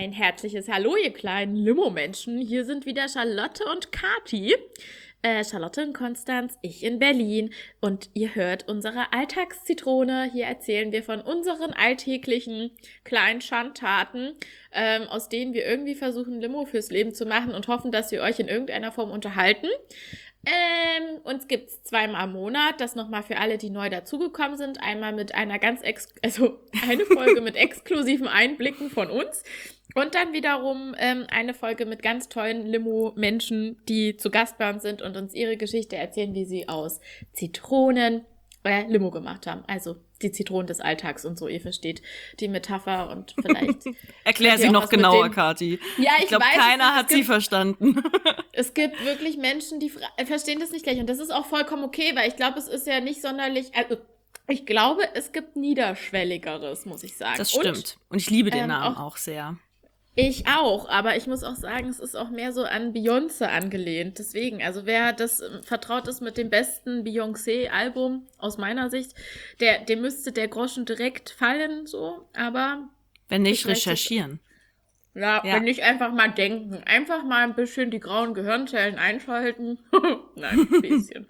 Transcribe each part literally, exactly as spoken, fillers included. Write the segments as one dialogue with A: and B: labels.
A: Ein herzliches Hallo, ihr kleinen Limo-Menschen. Hier sind wieder Charlotte und Kati. Äh, Charlotte in Konstanz, ich in Berlin. Und ihr hört unsere Alltagszitrone. Hier erzählen wir von unseren alltäglichen kleinen Schandtaten, ähm, aus denen wir irgendwie versuchen, Limo fürs Leben zu machen und hoffen, dass wir euch in irgendeiner Form unterhalten. Ähm, uns gibt's zweimal im Monat, das nochmal für alle, die neu dazugekommen sind. Einmal mit einer ganz, ex- also eine Folge mit exklusiven Einblicken von uns. Und dann wiederum ähm, eine Folge mit ganz tollen Limo-Menschen, die zu Gast bei uns sind und uns ihre Geschichte erzählen, wie sie aus Zitronen äh, Limo gemacht haben. Also die Zitronen des Alltags und so, ihr versteht die Metapher und vielleicht...
B: Erklär sie noch genauer, Kati.
A: Ja, ich,
B: ich glaube,
A: weiß,
B: keiner
A: es,
B: hat
A: es gibt,
B: sie verstanden.
A: Es gibt wirklich Menschen, die fra- verstehen das nicht gleich. Und das ist auch vollkommen okay, weil ich glaube, es ist ja nicht sonderlich... Also, ich glaube, es gibt Niederschwelligeres, muss ich sagen.
B: Das stimmt. Und, und ich liebe den
A: ähm,
B: Namen
A: auch,
B: auch sehr.
A: Ich auch, aber ich muss auch sagen, es ist auch mehr so an Beyoncé angelehnt. Deswegen, also wer das ähm, vertraut ist mit dem besten Beyoncé-Album aus meiner Sicht, der, dem müsste der Groschen direkt fallen, so, aber...
B: Wenn nicht, recherchieren.
A: Ja,
B: Ja.
A: wenn nicht einfach mal denken. Einfach mal ein bisschen die grauen Gehirnzellen einschalten. Nein, ein bisschen.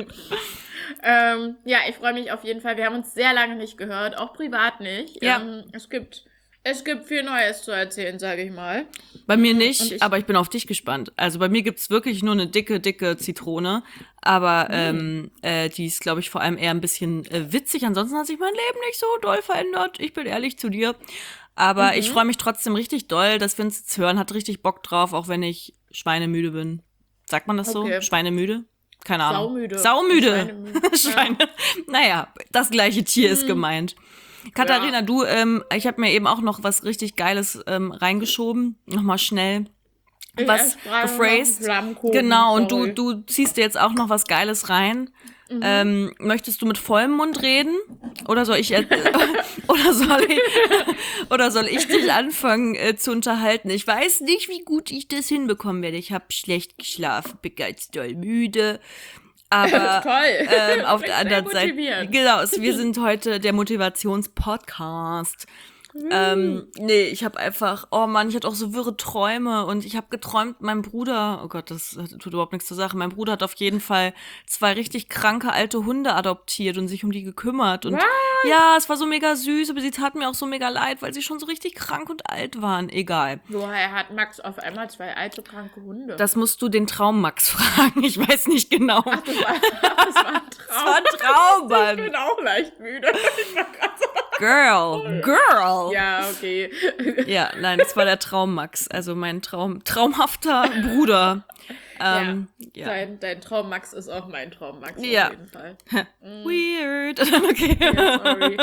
A: ähm, ja, ich freue mich auf jeden Fall. Wir haben uns sehr lange nicht gehört, auch privat nicht.
B: Ja.
A: Ähm, es gibt... Es gibt viel Neues zu erzählen, sage ich mal.
B: Bei mir nicht,
A: ich,
B: aber ich bin auf dich gespannt. Also bei mir gibt's wirklich nur eine dicke, dicke Zitrone. Aber mm. ähm, äh, die ist, glaube ich, vor allem eher ein bisschen äh, witzig. Ansonsten hat sich mein Leben nicht so doll verändert. Ich bin ehrlich zu dir. Aber mhm. ich freue mich trotzdem richtig doll, dass wir uns jetzt hören. Hat richtig Bock drauf, auch wenn ich schweinemüde bin. Sagt man das okay. so? Schweinemüde? Keine Ahnung.
A: Saumüde.
B: Saumüde. Schweinemüde. Schweine. Ja. Naja, das gleiche Tier mhm. ist gemeint. Katharina, ja. du, ähm, ich habe mir eben auch noch was richtig Geiles ähm, reingeschoben. Nochmal schnell was gephrased. Genau, und du, du ziehst dir jetzt auch noch was Geiles rein. Mhm. Ähm, möchtest du mit vollem Mund reden? Oder soll ich, äh, oder soll ich, oder soll ich dich anfangen äh, zu unterhalten? Ich weiß nicht, wie gut ich das hinbekommen werde. Ich habe schlecht geschlafen, bin ganz doll müde. Aber
A: toll.
B: Ähm, auf der anderen Seite, genau, wir sind heute der Motivations-Podcast. Mm. Ähm, nee, ich habe einfach, oh Mann, ich hatte auch so wirre Träume und ich habe geträumt, mein Bruder, oh Gott, das tut überhaupt nichts zur Sache, mein Bruder hat auf jeden Fall zwei richtig kranke alte Hunde adoptiert und sich um die gekümmert. Und
A: What?
B: ja, es war so mega süß, aber sie taten mir auch so mega leid, weil sie schon so richtig krank und alt waren. Egal.
A: Woher hat Max auf einmal zwei alte, kranke Hunde?
B: Das musst du den Traum Max fragen, ich weiß nicht genau.
A: Ach, das war, das war ein Traum.
B: Das war ein Traum, Mann.
A: Ich bin auch leicht müde. Ich war grad so
B: Girl, girl.
A: Ja, okay.
B: Ja, nein, das war der Traum, Max. Also mein Traum, traumhafter Bruder. Ähm,
A: ja,
B: ja.
A: Dein, dein Traum, Max, ist auch mein Traum, Max,
B: ja.
A: auf jeden Fall.
B: Weird. Okay.
A: Ja, sorry.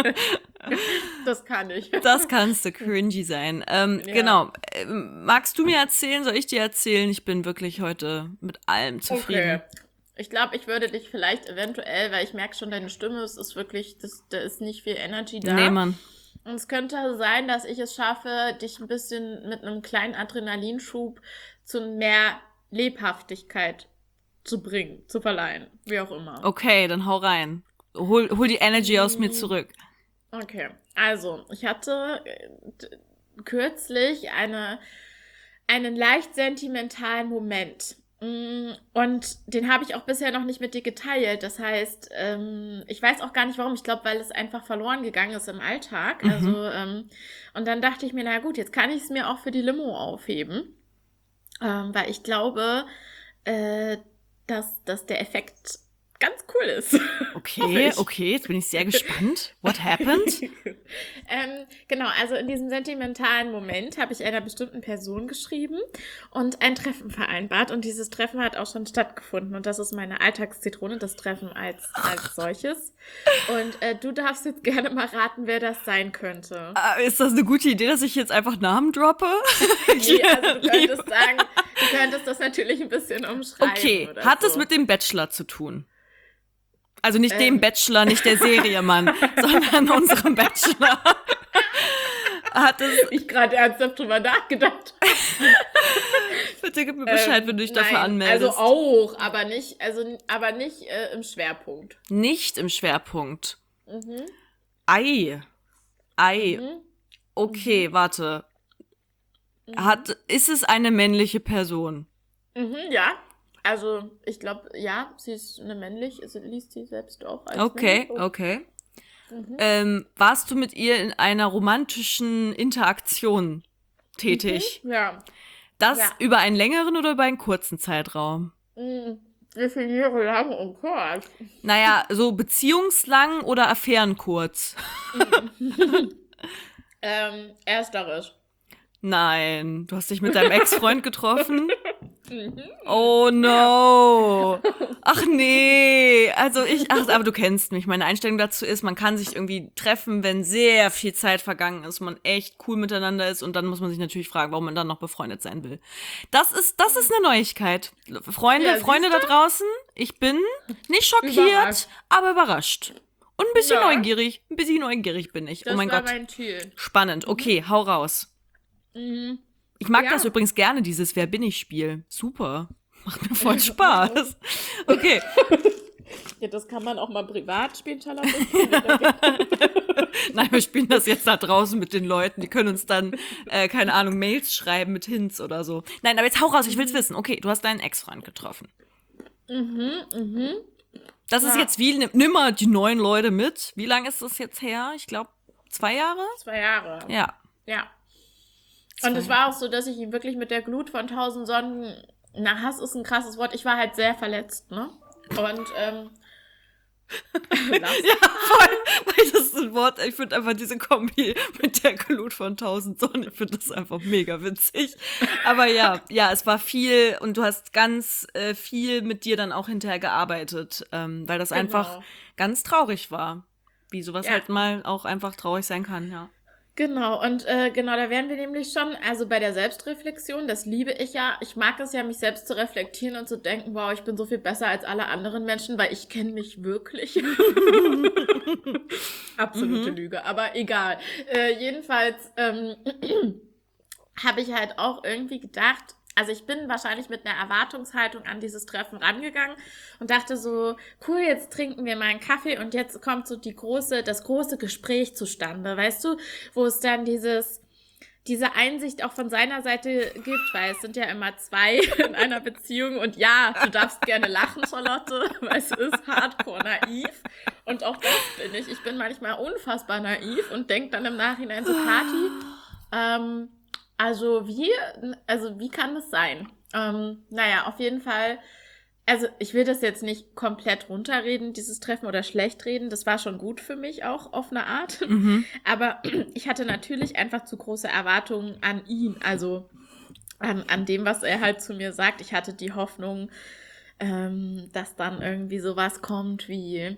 A: Das kann ich.
B: Das kannst du cringy sein. Ähm, ja. Genau. Ähm, magst du mir erzählen? Soll ich dir erzählen? Ich bin wirklich heute mit allem zufrieden.
A: Okay. Ich glaube, ich würde dich vielleicht eventuell, weil ich merke schon, deine Stimme, es ist wirklich, das, da ist nicht viel Energy da.
B: Nee, Mann.
A: Und es könnte sein, dass ich es schaffe, dich ein bisschen mit einem kleinen Adrenalinschub zu mehr Lebhaftigkeit zu bringen, zu verleihen, wie auch immer.
B: Okay, dann hau rein. Hol, hol die Energy aus mir zurück.
A: Okay, also, ich hatte d- kürzlich eine, einen leicht sentimentalen Moment. Und den habe ich auch bisher noch nicht mit dir geteilt. Das heißt, ähm, ich weiß auch gar nicht warum. Ich glaube, weil es einfach verloren gegangen ist im Alltag.
B: Mhm.
A: Also ähm, und dann dachte ich mir, na gut, jetzt kann ich es mir auch für die Limo aufheben. Ähm, weil ich glaube, äh, dass, dass der Effekt ganz cool ist.
B: Okay, okay, jetzt bin ich sehr gespannt. What happened?
A: ähm, genau, also in diesem sentimentalen Moment habe ich einer bestimmten Person geschrieben und ein Treffen vereinbart und dieses Treffen hat auch schon stattgefunden und das ist meine Alltagszitrone, das Treffen als, als solches. Und äh, du darfst jetzt gerne mal raten, wer das sein könnte.
B: Uh, ist das eine gute Idee, dass ich jetzt einfach Namen droppe?
A: Nee, also du könntest sagen, du könntest das natürlich ein bisschen umschreiben.
B: Okay,
A: oder
B: hat
A: so.
B: es mit dem Bachelor zu tun? Also nicht
A: Ähm.
B: dem Bachelor, nicht der Serie, Mann, sondern unserem Bachelor. Hat es
A: ich gerade ernsthaft drüber nachgedacht.
B: Bitte gib mir Bescheid, ähm, wenn du dich dafür
A: nein,
B: anmeldest.
A: Also auch, aber nicht, also aber nicht äh, im Schwerpunkt.
B: Nicht im Schwerpunkt.
A: Mhm.
B: Ei. Ei.
A: Mhm.
B: Okay,
A: mhm.
B: warte. Hat, ist es eine männliche Person?
A: Mhm, ja. Also, ich glaube, ja, sie ist eine männlich, sie liest sie selbst auch als
B: Okay,
A: männlich.
B: okay. Mhm. Ähm, warst du mit ihr in einer romantischen Interaktion tätig?
A: Mhm, ja.
B: Das
A: ja.
B: über einen längeren oder über einen kurzen Zeitraum?
A: Mhm. Definiere lang und kurz.
B: Naja, so beziehungslang oder affärenkurz?
A: ähm, ersteres.
B: Nein, du hast dich mit deinem Ex-Freund getroffen? Oh no. Ach nee. Also ich, ach, aber du kennst mich. Meine Einstellung dazu ist, man kann sich irgendwie treffen, wenn sehr viel Zeit vergangen ist, man echt cool miteinander ist und dann muss man sich natürlich fragen, warum man dann noch befreundet sein will. Das ist, das ist eine Neuigkeit. Freunde,
A: Ja,
B: Freunde da draußen, ich bin nicht schockiert,
A: Überrascht.
B: aber überrascht. Und ein bisschen
A: Ja.
B: neugierig. Ein bisschen neugierig bin ich.
A: Das
B: oh mein
A: war
B: Gott.
A: mein Ziel.
B: Spannend. Okay, hau raus.
A: Mhm.
B: Ich mag
A: Ja.
B: das übrigens gerne, dieses Wer bin ich Spiel. Super. Macht mir voll Spaß. Okay.
A: Ja, das kann man auch mal privat spielen, Charlotte.
B: Nein, wir spielen das jetzt da draußen mit den Leuten. Die können uns dann, äh, keine Ahnung, Mails schreiben mit Hints oder so. Nein, aber jetzt hau raus, ich will's wissen. Okay, du hast deinen Ex-Freund getroffen.
A: Mhm, mhm.
B: Das ist
A: Ja.
B: jetzt wie, nimm, nimm mal die neuen Leute mit. Wie lange ist das jetzt her? Ich glaube, zwei Jahre?
A: Zwei Jahre.
B: Ja.
A: Ja. Und es war auch so, dass ich ihn wirklich mit der Glut von tausend Sonnen, na, Hass ist ein krasses Wort, ich war halt sehr verletzt, ne? Und, ähm,
B: Ja, voll. Weil das ist ein Wort, ich finde einfach diese Kombi mit der Glut von tausend Sonnen, ich finde das einfach mega witzig. Aber ja, ja, es war viel und du hast ganz äh, viel mit dir dann auch hinterher gearbeitet, ähm, weil das
A: Genau.
B: einfach ganz traurig war. Wie sowas
A: Ja.
B: halt mal auch einfach traurig sein kann, ja.
A: Genau, und äh, genau, da wären wir nämlich schon, also bei der Selbstreflexion, das liebe ich ja. Ich mag es ja, mich selbst zu reflektieren und zu denken, wow, ich bin so viel besser als alle anderen Menschen, weil ich kenne mich wirklich. Absolute
B: Mhm.
A: Lüge, aber egal. Äh, jedenfalls ähm, habe ich halt auch irgendwie gedacht, also ich bin wahrscheinlich mit einer Erwartungshaltung an dieses Treffen rangegangen und dachte so, cool, jetzt trinken wir mal einen Kaffee und jetzt kommt so die große, das große Gespräch zustande, weißt du, wo es dann dieses, diese Einsicht auch von seiner Seite gibt, weil es sind ja immer zwei in einer Beziehung und ja, du darfst gerne lachen, Charlotte, weil es ist hardcore naiv und auch das bin ich. Ich bin manchmal unfassbar naiv und denke dann im Nachhinein so, Kathi, ähm, Also wie, also wie kann das sein? Ähm, naja, auf jeden Fall, also ich will das jetzt nicht komplett runterreden, dieses Treffen oder schlecht reden. Das war schon gut für mich auch auf eine Art.
B: Mhm.
A: Aber ich hatte natürlich einfach zu große Erwartungen an ihn, also an, an dem, was er halt zu mir sagt. Ich hatte die Hoffnung, ähm, dass dann irgendwie sowas kommt wie,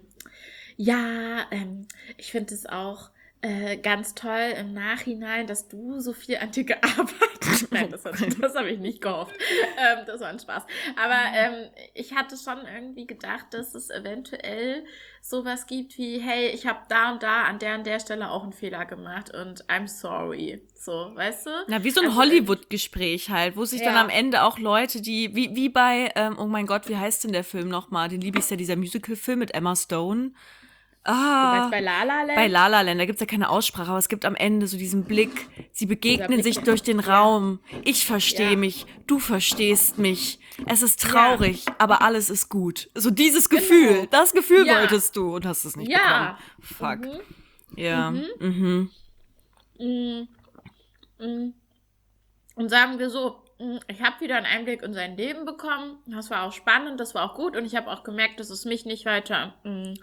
A: ja, ähm, ich finde es auch äh, ganz toll im Nachhinein, dass du so viel an dir gearbeitet hast. Nein, das, hat- das habe ich nicht gehofft. Ähm, das war ein Spaß. Aber ähm, ich hatte schon irgendwie gedacht, dass es eventuell sowas gibt wie, hey, ich habe da und da an der und der Stelle auch einen Fehler gemacht und I'm sorry. So, weißt du?
B: Na, wie so ein
A: Also,
B: Hollywood-Gespräch halt, wo sich dann
A: Ja.
B: am Ende auch Leute, die, wie, wie bei, ähm, oh mein Gott, wie heißt denn der Film nochmal? Den liebe ich ja, dieser Musical-Film mit Emma Stone.
A: Du
B: Ah,
A: meinst bei La La Land?
B: bei La La Land, da gibt's ja keine Aussprache, aber es gibt am Ende so diesen Blick, sie begegnen
A: Blick.
B: sich durch den Raum. Ich verstehe
A: Ja.
B: mich, du verstehst mich. Es ist traurig, aber alles ist gut. So dieses Gefühl,
A: Genau.
B: das Gefühl
A: Ja.
B: wolltest du und hast es nicht
A: Ja.
B: bekommen. Fuck.
A: Mhm.
B: Ja. Mhm.
A: Mm, mm. Und sagen wir so, mm, ich habe wieder einen Einblick in sein Leben bekommen. Das war auch spannend, das war auch gut. Und ich habe auch gemerkt, dass es mich nicht weiter, mm,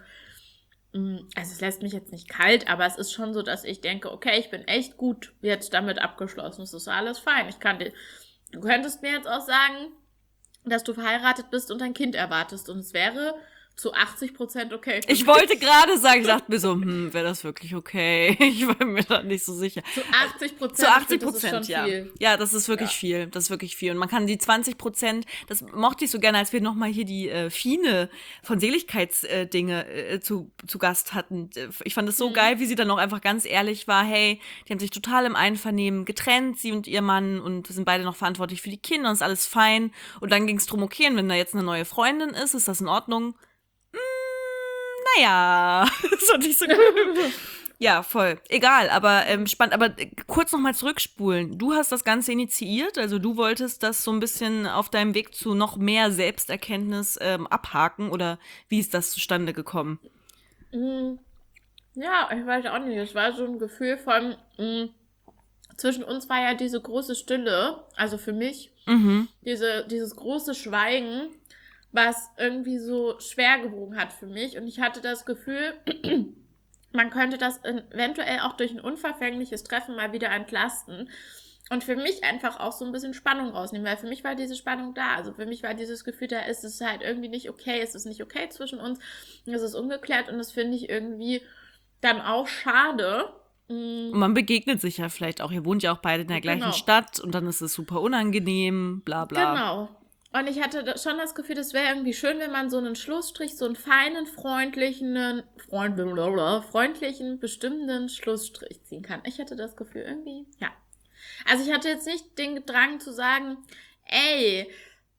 A: mm, also es lässt mich jetzt nicht kalt, aber es ist schon so, dass ich denke, okay, ich bin echt gut jetzt damit abgeschlossen. Es ist alles fein. Ich kann dir, du könntest mir jetzt auch sagen, dass du verheiratet bist und ein Kind erwartest. Und es wäre zu achtzig Prozent okay. für
B: Ich
A: mich.
B: wollte gerade sagen, ich dachte mir so, hm, wäre das wirklich okay? Ich war mir da nicht so sicher.
A: Zu achtzig Prozent.
B: Zu achtzig
A: das ist
B: Prozent,
A: schon
B: ja.
A: viel.
B: Ja, das ist wirklich
A: Ja.
B: viel. Das ist wirklich viel. Und man kann die zwanzig Prozent, das mochte ich so gerne, als wir nochmal hier die äh, Fine von Seligkeitsdinge äh, zu, zu Gast hatten. Ich fand es so
A: Mhm.
B: geil, wie sie dann auch einfach ganz ehrlich war. Hey, die haben sich total im Einvernehmen getrennt, sie und ihr Mann, und sind beide noch verantwortlich für die Kinder und ist alles fein. Und dann ging es drum, okay, und wenn da jetzt eine neue Freundin ist, ist das in Ordnung? Mm, naja, das fand ich so gut. Ja, voll. Egal, aber ähm, spannend. Aber äh, kurz nochmal zurückspulen. Du hast das Ganze initiiert, also du wolltest das so ein bisschen auf deinem Weg zu noch mehr Selbsterkenntnis ähm, abhaken oder wie ist das zustande gekommen?
A: Mm, Ja, ich weiß auch nicht. Es war so ein Gefühl von, mm, zwischen uns war ja diese große Stille, also für mich,
B: Mhm.
A: diese, dieses große Schweigen, was irgendwie so schwer gewogen hat für mich. Und ich hatte das Gefühl, man könnte das eventuell auch durch ein unverfängliches Treffen mal wieder entlasten. Und für mich einfach auch so ein bisschen Spannung rausnehmen, weil für mich war diese Spannung da. Also für mich war dieses Gefühl, da ist es halt irgendwie nicht okay, es ist nicht okay zwischen uns, es ist ungeklärt und das finde ich irgendwie dann auch schade. Mm,
B: Und man begegnet sich ja vielleicht auch. Ihr wohnt ja auch beide in der gleichen
A: Genau.
B: Stadt und dann ist es super unangenehm, bla bla.
A: Genau. Und ich hatte da schon das Gefühl, das wäre irgendwie schön, wenn man so einen Schlussstrich, so einen feinen, freundlichen, freund, blablabla, freundlichen, bestimmenden Schlussstrich ziehen kann. Ich hatte das Gefühl irgendwie, ja. Also ich hatte jetzt nicht den Drang zu sagen, ey,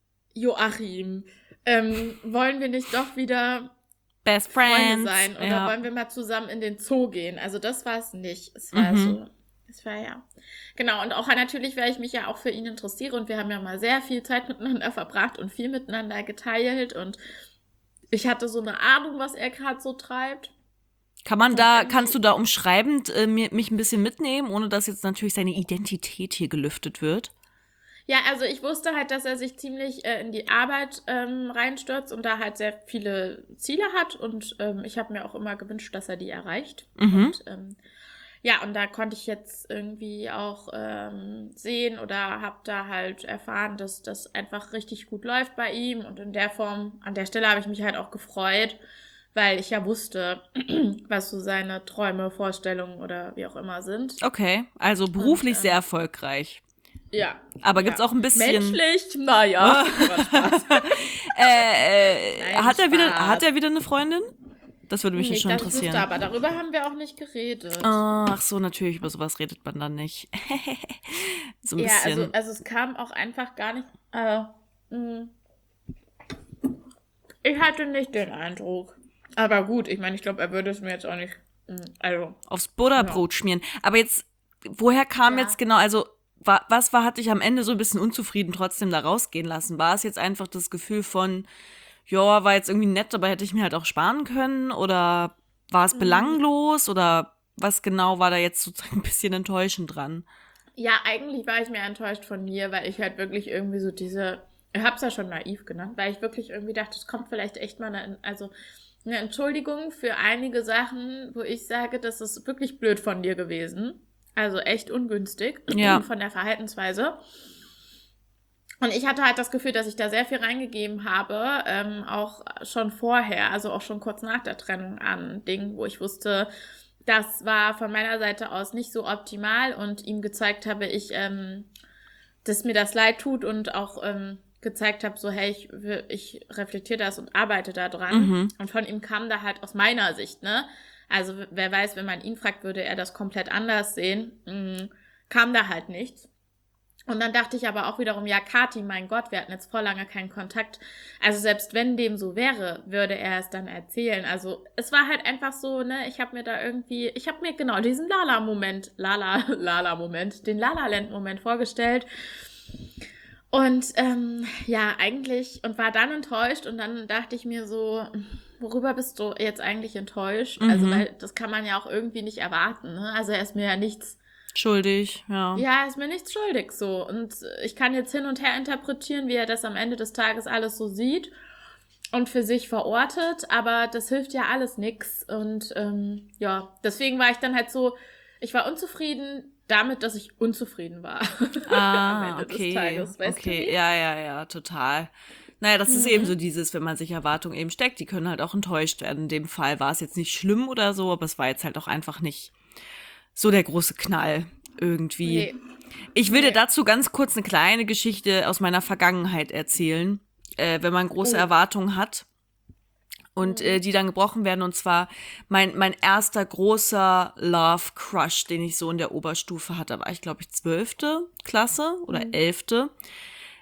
A: Joachim, ähm, wollen wir nicht doch wieder
B: Best
A: Freunde
B: Friends.
A: sein oder
B: ja.
A: wollen wir mal zusammen in den Zoo gehen? Also das war es nicht. Es war
B: Mhm.
A: so, es war ja. Genau, und auch natürlich, weil ich mich ja auch für ihn interessiere und wir haben ja mal sehr viel Zeit miteinander verbracht und viel miteinander geteilt und ich hatte so eine Ahnung, was er gerade so treibt.
B: Kann man
A: Und
B: da,
A: irgendwie-
B: kannst du da umschreibend äh, mir, mich ein bisschen mitnehmen, ohne dass jetzt natürlich seine Identität hier gelüftet wird?
A: Ja, also ich wusste halt, dass er sich ziemlich äh, in die Arbeit ähm, reinstürzt und da halt sehr viele Ziele hat und ähm, ich habe mir auch immer gewünscht, dass er die erreicht.
B: Mhm.
A: Und ähm, ja, und da konnte ich jetzt irgendwie auch ähm, sehen oder habe da halt erfahren, dass das einfach richtig gut läuft bei ihm und in der Form, an der Stelle habe ich mich halt auch gefreut, weil ich ja wusste, was so seine Träume, Vorstellungen oder wie auch immer sind.
B: Okay, also beruflich
A: Und, ähm,
B: sehr erfolgreich.
A: Ja.
B: Aber
A: ja.
B: gibt's auch ein bisschen-
A: Menschlich? Naja. Spaß.
B: Äh, äh,
A: Nein,
B: hat er wieder,
A: Spaß.
B: hat er wieder eine Freundin? Das würde mich
A: Nicht,
B: schon
A: dass ich wüsste,
B: interessieren.
A: aber darüber haben wir auch nicht geredet.
B: Ach so, natürlich, über sowas redet man dann nicht. so ein
A: ja,
B: bisschen.
A: also, also es kam auch einfach gar nicht. Äh, mh. ich hatte nicht den Eindruck. Aber gut, ich meine, ich glaube, er würde es mir jetzt auch nicht. Mh, also.
B: Aufs Butterbrot schmieren. Aber jetzt, woher kam
A: Ja.
B: jetzt genau, also wa, was war, hat dich am Ende so ein bisschen unzufrieden trotzdem da rausgehen lassen? War es jetzt einfach das Gefühl von, ja, war jetzt irgendwie nett, aber hätte ich mir halt auch sparen können? Oder war es belanglos? Oder was genau war da jetzt sozusagen ein bisschen enttäuschend dran?
A: Ja, eigentlich war ich mehr enttäuscht von mir, weil ich halt wirklich irgendwie so diese, ich hab's ja schon naiv genannt, weil ich wirklich irgendwie dachte, es kommt vielleicht echt mal eine, also eine Entschuldigung für einige Sachen, wo ich sage, das ist wirklich blöd von dir gewesen. Also echt ungünstig
B: Ja.
A: von der Verhaltensweise. Und ich hatte halt das Gefühl, dass ich da sehr viel reingegeben habe, ähm, auch schon vorher, also auch schon kurz nach der Trennung an Dingen, wo ich wusste, das war von meiner Seite aus nicht so optimal und ihm gezeigt habe, ich, ähm, dass mir das leid tut und auch ähm, gezeigt habe, so hey, ich, ich reflektiere das und arbeite da dran.
B: Mhm.
A: Und von ihm kam da halt aus meiner Sicht, ne? Also wer weiß, wenn man ihn fragt, würde er das komplett anders sehen. Mhm. Kam da halt nichts. Und dann dachte ich aber auch wiederum, ja, Kathi, mein Gott, wir hatten jetzt vor lange keinen Kontakt. Also selbst wenn dem so wäre, würde er es dann erzählen. Also es war halt einfach so, ne, ich habe mir da irgendwie, ich habe mir genau diesen Lala-Moment, Lala, Lala-Moment, den Lala-Land-Moment vorgestellt. Und ähm, ja, eigentlich, und war dann enttäuscht und dann dachte ich mir so, worüber bist du jetzt eigentlich enttäuscht?
B: Mhm.
A: Also weil das kann man ja auch irgendwie nicht erwarten, ne? Also er ist mir ja nichts
B: Schuldig, ja.
A: Ja, ist mir nichts schuldig so. Und ich kann jetzt hin und her interpretieren, wie er das am Ende des Tages alles so sieht und für sich verortet, aber das hilft ja alles nix. Und ähm, ja, deswegen war ich dann halt so, ich war unzufrieden damit, dass ich unzufrieden war. am
B: Ah,
A: Ende
B: okay.
A: des Tages, weißt
B: okay,
A: du wie?
B: ja, ja, ja, total. Naja, das ist
A: Mhm.
B: eben so dieses, wenn man sich Erwartungen eben steckt, die können halt auch enttäuscht werden. In dem Fall war es jetzt nicht schlimm oder so, aber es war jetzt halt auch einfach nicht so der große Knall irgendwie.
A: Nee.
B: Ich will dir
A: Nee.
B: dazu ganz kurz eine kleine Geschichte aus meiner Vergangenheit erzählen, äh, wenn man große
A: Oh.
B: Erwartungen hat und äh, die dann gebrochen werden. Und zwar mein, mein erster großer Love Crush, den ich so in der Oberstufe hatte, war ich, glaube ich, zwölfte Klasse oder elfte.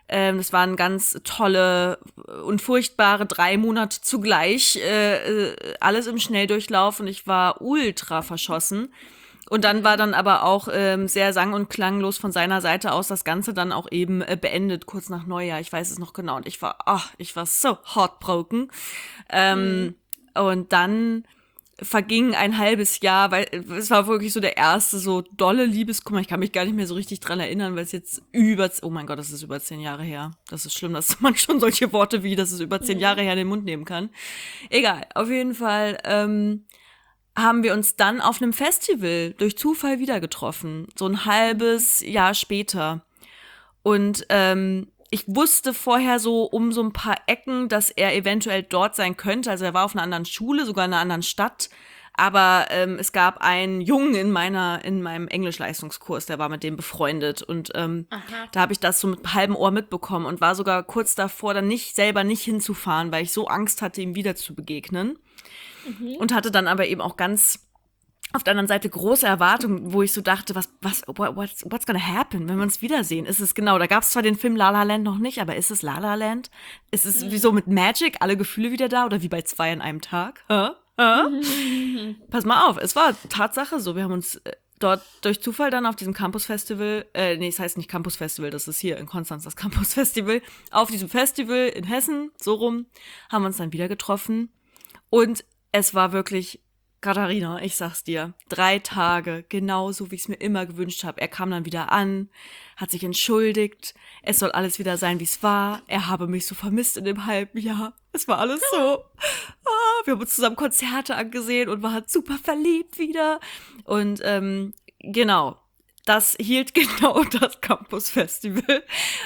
B: Ähm, das waren ganz tolle und furchtbare drei Monate zugleich. Äh, äh, alles im Schnelldurchlauf und ich war ultra verschossen. Und dann war dann aber auch ähm, sehr sang- und klanglos von seiner Seite aus das Ganze dann auch eben äh, beendet, kurz nach Neujahr. Ich weiß es noch genau. Und ich war, ach, ich war so heartbroken. Ähm, mhm. Und dann verging ein halbes Jahr, weil es war wirklich so der erste so dolle Liebeskummer. Ich kann mich gar nicht mehr so richtig dran erinnern, weil es jetzt über, oh mein Gott, das ist über zehn Jahre her. Das ist schlimm, dass man schon solche Worte wie, das ist über zehn Jahre her in den Mund nehmen kann. Egal, auf jeden Fall ähm, haben wir uns dann auf einem Festival durch Zufall wieder getroffen. So ein halbes Jahr später. Und ähm, ich wusste vorher so um so ein paar Ecken, dass er eventuell dort sein könnte. Also er war auf einer anderen Schule, sogar in einer anderen Stadt. Aber ähm, es gab einen Jungen in meiner in meinem Englischleistungskurs, der war mit dem befreundet. Und ähm, da habe ich das so mit halbem Ohr mitbekommen und war sogar kurz davor, dann nicht selber nicht hinzufahren, weil ich so Angst hatte, ihm wieder zu begegnen. Mhm. Und hatte dann aber eben auch ganz auf der anderen Seite große Erwartungen, wo ich so dachte, was, was, what's, what's gonna happen, wenn wir uns wiedersehen? Ist es genau, da gab es zwar den Film La La Land noch nicht, aber ist es La La Land? Ist es mhm. wie so mit Magic, alle Gefühle wieder da oder wie bei zwei an einem Tag? Hä? Hä? Pass mal auf, es war Tatsache so, wir haben uns äh, dort durch Zufall dann auf diesem Campus-Festival, äh, nee, es heißt nicht Campus-Festival, das ist hier in Konstanz das Campus-Festival, auf diesem Festival in Hessen, so rum, haben wir uns dann wieder getroffen und es war wirklich, Katharina, ich sag's dir, drei Tage, genauso wie ich es mir immer gewünscht habe. Er kam dann wieder an, hat sich entschuldigt, es soll alles wieder sein, wie es war. Er habe mich so vermisst in dem halben Jahr. Es war alles so. Ah, wir haben uns zusammen Konzerte angesehen und waren super verliebt wieder. Und ähm, genau, das hielt genau das Campus-Festival.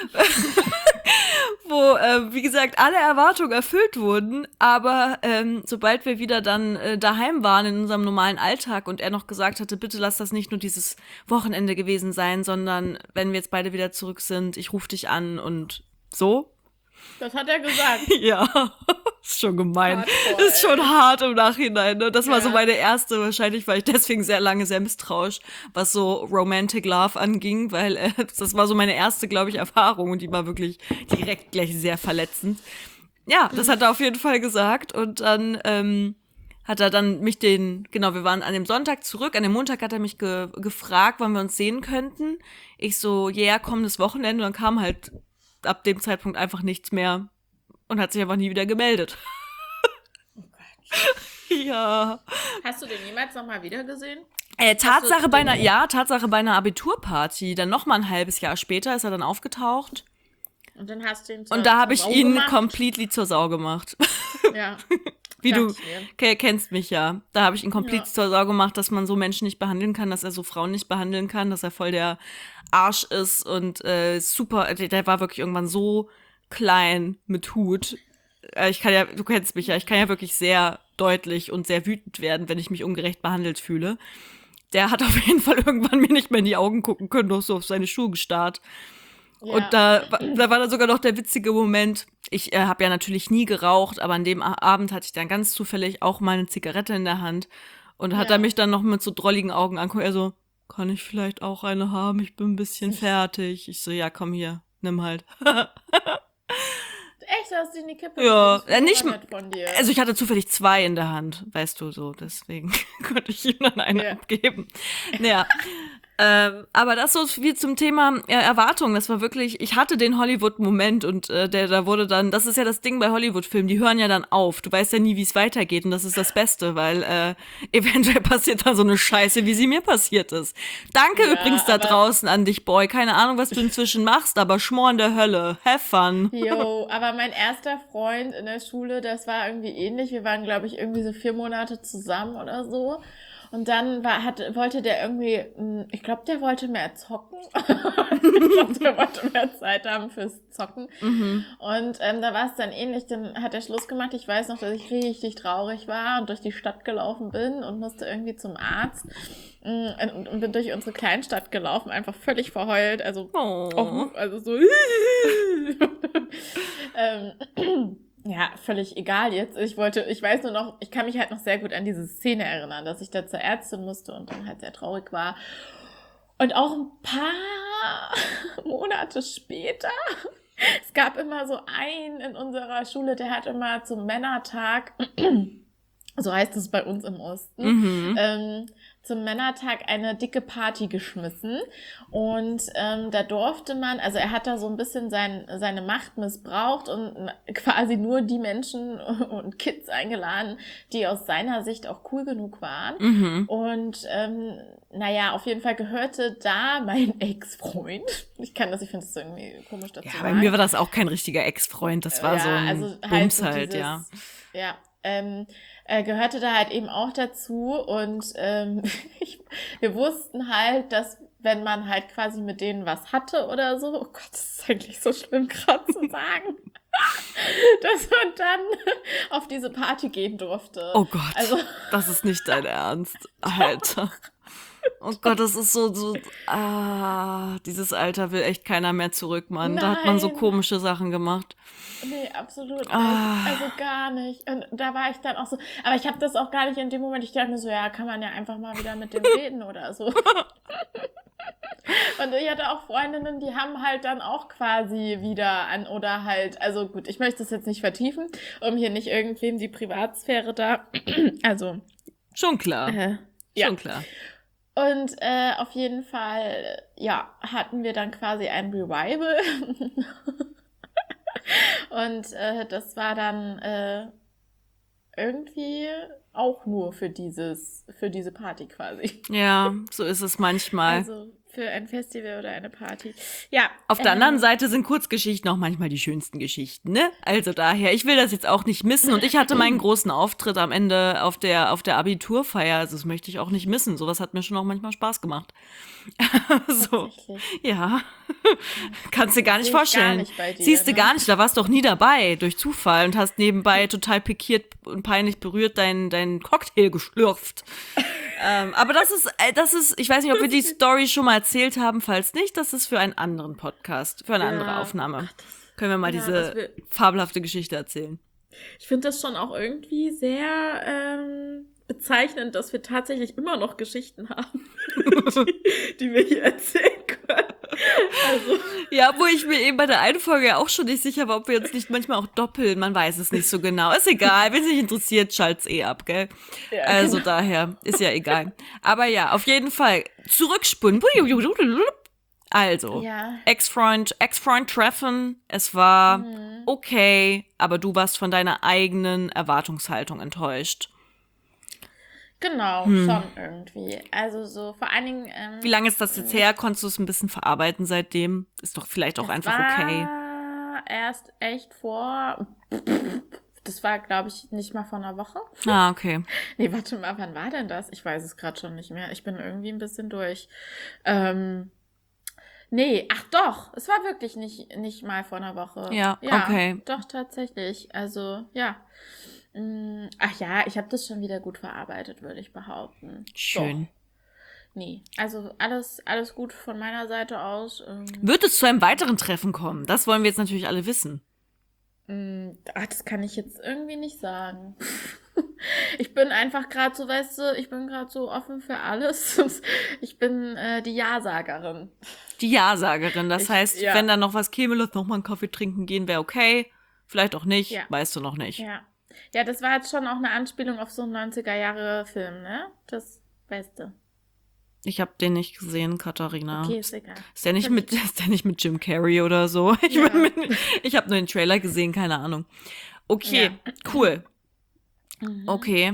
B: Wo, äh, wie gesagt, alle Erwartungen erfüllt wurden, aber ähm, sobald wir wieder dann äh, daheim waren in unserem normalen Alltag und er noch gesagt hatte, bitte lass das nicht nur dieses Wochenende gewesen sein, sondern wenn wir jetzt beide wieder zurück sind, ich rufe dich an und so.
A: Das hat er gesagt.
B: Ja, ist schon gemein. Hardcore, ist schon hart im Nachhinein. Ne? Das ja. war so meine erste, wahrscheinlich war ich deswegen sehr lange sehr misstrauisch, was so Romantic Love anging, weil äh, das war so meine erste, glaube ich, Erfahrung und die war wirklich direkt gleich sehr verletzend. Ja, das hat er auf jeden Fall gesagt und dann ähm, hat er dann mich den, genau, wir waren an dem Sonntag zurück, an dem Montag hat er mich ge- gefragt, wann wir uns sehen könnten. Ich so, ja, yeah, kommendes Wochenende und dann kam halt ab dem Zeitpunkt einfach nichts mehr und hat sich einfach nie wieder gemeldet.
A: Oh Gott.
B: Ja.
A: Hast du den jemals nochmal wiedergesehen?
B: Äh, Tatsache bei einer, ja, Tatsache bei einer Abiturparty. Dann nochmal ein halbes Jahr später ist er dann aufgetaucht.
A: Und dann hast du ihn zur,
B: Und da habe ich ihn
A: gemacht.
B: completely zur Sau gemacht.
A: Ja.
B: Wie du k- kennst mich ja. Da habe ich ihn komplett ja. zur Sau gemacht, dass man so Menschen nicht behandeln kann, dass er so Frauen nicht behandeln kann, dass er voll der Arsch ist und äh, super, der, der war wirklich irgendwann so klein mit Hut. Äh, ich kann ja, du kennst mich ja, ich kann ja wirklich sehr deutlich und sehr wütend werden, wenn ich mich ungerecht behandelt fühle. Der hat auf jeden Fall irgendwann mir nicht mehr in die Augen gucken können, noch so auf seine Schuhe gestarrt. Ja. Und da, da war dann sogar noch der witzige Moment, ich äh, habe ja natürlich nie geraucht, aber an dem Abend hatte ich dann ganz zufällig auch mal eine Zigarette in der Hand und hat ja. er mich dann noch mit so drolligen Augen angeguckt, er so, kann ich vielleicht auch eine haben? Ich bin ein bisschen fertig. Ich so, ja, komm hier, nimm halt.
A: Echt, hast du in die Kippe?
B: Ja, äh, nicht von dir. Also ich hatte zufällig zwei in der Hand, weißt du, so, deswegen konnte ich ihm dann eine ja. abgeben. Naja, ähm, aber das so viel zum Thema äh, Erwartung. Das war wirklich, ich hatte den Hollywood-Moment und äh, der da wurde dann, das ist ja das Ding bei Hollywood-Filmen, die hören ja dann auf. Du weißt ja nie, wie es weitergeht und das ist das Beste, weil äh, eventuell passiert da so eine Scheiße, wie sie mir passiert ist. Danke ja, übrigens da draußen an dich, Boy. Keine Ahnung, was du inzwischen machst, aber Schmor in der Hölle. Have fun.
A: Jo, aber mein erster Freund in der Schule, das war irgendwie ähnlich. Wir waren, glaube ich, irgendwie so vier Monate zusammen oder so. Und dann war, hat, wollte der irgendwie, ich glaube, der wollte mehr zocken. ich glaube, der wollte mehr Zeit haben fürs Zocken. Mhm. Und ähm, da war es dann ähnlich. Dann hat er Schluss gemacht. Ich weiß noch, dass ich richtig traurig war und durch die Stadt gelaufen bin und musste irgendwie zum Arzt. Und, und bin durch unsere Kleinstadt gelaufen, einfach völlig verheult. Also,
B: oh.
A: auch, also so. ähm, Ja, völlig egal jetzt. Ich wollte, ich weiß nur noch, ich kann mich halt noch sehr gut an diese Szene erinnern, dass ich da zur Ärztin musste und dann halt sehr traurig war. Und auch ein paar Monate später Es gab immer so einen in unserer Schule, der hat immer zum Männertag, so heißt es bei uns im Osten,
B: Mhm.
A: ähm, zum Männertag eine dicke Party geschmissen. Und ähm, da durfte man, also er hat da so ein bisschen sein, seine Macht missbraucht und quasi nur die Menschen und Kids eingeladen, die aus seiner Sicht auch cool genug waren.
B: Mhm.
A: Und ähm, naja, auf jeden Fall gehörte da mein Ex-Freund. Ich kann das, ich finde das irgendwie komisch dazu
B: Ja,
A: sagen.
B: bei mir war das auch kein richtiger Ex-Freund. Das war
A: ja,
B: so ein
A: also halt
B: Bums
A: so
B: halt,
A: dieses,
B: ja.
A: Ja, ähm, äh, gehörte da halt eben auch dazu und ähm, ich, wir wussten halt, dass wenn man halt quasi mit denen was hatte oder so, oh Gott, das ist eigentlich so schlimm gerade zu sagen, dass man dann auf diese Party gehen durfte.
B: Oh Gott,
A: Also,
B: das ist nicht dein Ernst. Alter. Oh Gott, das ist so, so, ah, dieses Alter will echt keiner mehr zurück, Mann. Da hat man so
A: nein,
B: komische Sachen gemacht.
A: nee, absolut nicht.
B: Ah,
A: Also gar nicht. Und da war ich dann auch so, aber ich habe das auch gar nicht in dem Moment, ich dachte mir so, ja, kann man ja einfach mal wieder mit dem reden oder so. Und ich hatte auch Freundinnen, die haben halt dann auch quasi wieder an oder halt, also gut, ich möchte das jetzt nicht vertiefen, um hier nicht irgendwem die Privatsphäre da, also,
B: schon klar,
A: äh, ja.
B: schon klar.
A: Und äh, auf jeden Fall, ja, hatten wir dann quasi ein Revival. Und äh, das war dann äh, irgendwie auch nur für dieses, für diese Party quasi.
B: Ja, so ist es manchmal.
A: Also für ein Festival oder eine Party. Ja.
B: Auf der anderen
A: ähm,
B: Seite sind Kurzgeschichten auch manchmal die schönsten Geschichten, ne? Also daher, ich will das jetzt auch nicht missen. Und ich hatte meinen großen Auftritt am Ende auf der, auf der Abiturfeier. Also das möchte ich auch nicht missen. Sowas hat mir schon auch manchmal Spaß gemacht. So,
A: Tatsächlich.
B: ja. Kannst dir gar nicht
A: Sehe ich gar
B: vorstellen.
A: nicht bei dir,
B: Siehst du
A: ne?
B: gar nicht, da warst doch nie dabei, durch Zufall und hast nebenbei total pikiert und peinlich berührt deinen deinen Cocktail geschlürft. ähm, aber das ist, äh, das ist, ich weiß nicht, ob wir die Story schon mal erzählt haben, falls nicht, das ist für einen anderen Podcast, für eine andere
A: Ja.
B: Aufnahme. Können wir mal
A: Ja,
B: diese
A: das will-
B: fabelhafte Geschichte erzählen.
A: Ich finde das schon auch irgendwie sehr ähm, bezeichnend, dass wir tatsächlich immer noch Geschichten haben, die, die wir hier erzählen können. Also,
B: Ja, wo ich mir eben bei der einen Folge ja auch schon nicht sicher war, ob wir uns nicht manchmal auch doppeln. Man weiß es nicht so genau. Ist egal, wenn es nicht interessiert, schalt's eh ab, gell?
A: ja,
B: Also
A: genau.
B: daher, ist ja egal. Aber ja, auf jeden Fall, zurückspulen. Also,
A: Ja.
B: Ex-Freund, Ex-Freund treffen, es war
A: Mhm.
B: okay, aber du warst von deiner eigenen Erwartungshaltung enttäuscht.
A: Genau, schon irgendwie. Also so vor allen Dingen. Ähm,
B: Wie lange ist das jetzt her? Konntest du es ein bisschen verarbeiten seitdem? Ist doch vielleicht auch
A: das
B: einfach
A: war
B: okay.
A: erst echt vor. Das war, glaube ich, nicht mal vor einer Woche.
B: Ah, okay.
A: Nee, warte mal, wann war denn das? Ich weiß es gerade schon nicht mehr. Ich bin irgendwie ein bisschen durch. Ähm, nee, ach doch, es war wirklich nicht, nicht mal vor einer Woche.
B: Ja,
A: ja
B: okay.
A: Doch, tatsächlich. Also, ja. Mm, Ach ja, ich habe das schon wieder gut verarbeitet, würde ich behaupten.
B: Schön.
A: Doch. Nee, also alles, alles gut von meiner Seite aus. Ähm,
B: Wird es zu einem weiteren Treffen kommen? Das wollen wir jetzt natürlich alle wissen.
A: mm, ach, das kann ich jetzt irgendwie nicht sagen. Ich bin einfach gerade so, weißt du, ich bin gerade so offen für alles. Ich bin äh, die Ja-Sagerin.
B: Die Ja-Sagerin. Das
A: Ich-
B: heißt,
A: ja.
B: wenn da noch was käme, lass noch mal einen Kaffee trinken gehen, wäre okay. Vielleicht auch nicht,
A: Ja.
B: weißt du noch nicht.
A: Ja. Ja, das war jetzt schon auch eine Anspielung auf so einen neunziger-Jahre-Film, ne? Das weißt du.
B: Ich habe den nicht gesehen, Katharina.
A: Okay, ist egal.
B: Ist der nicht mit, ist der nicht mit Jim Carrey oder so? Ich,
A: Ja.
B: bin mit- ich habe nur den Trailer gesehen, keine Ahnung. Okay, cool.
A: Mhm.
B: Okay.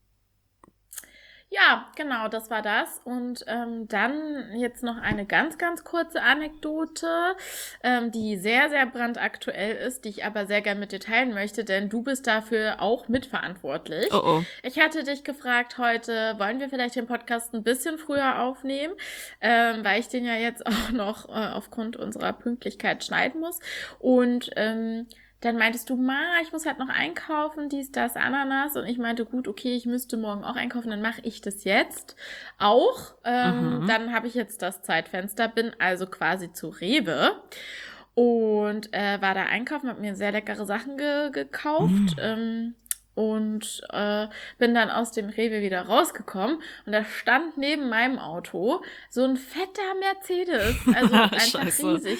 A: Ja, genau, das war das. Und ähm, dann jetzt noch eine ganz, ganz kurze Anekdote, ähm, die sehr, sehr brandaktuell ist, die ich aber sehr gerne mit dir teilen möchte, denn du bist dafür auch mitverantwortlich.
B: Oh oh.
A: Ich hatte dich gefragt heute, wollen wir vielleicht den Podcast ein bisschen früher aufnehmen, ähm, weil ich den ja jetzt auch noch äh, aufgrund unserer Pünktlichkeit schneiden muss. Und ähm, dann meintest du, Ma, ich muss halt noch einkaufen, dies, das, Ananas. Und ich meinte, gut, okay, ich müsste morgen auch einkaufen, dann mache ich das jetzt auch. Ähm,
B: Mhm.
A: Dann habe ich jetzt das Zeitfenster, bin also quasi zu Rewe. Und äh, war da einkaufen, habe mir sehr leckere Sachen ge gekauft. Ähm, und äh, bin dann aus dem Rewe wieder rausgekommen. Und da stand neben meinem Auto so ein fetter Mercedes. Also einfach
B: Scheiße.
A: riesig.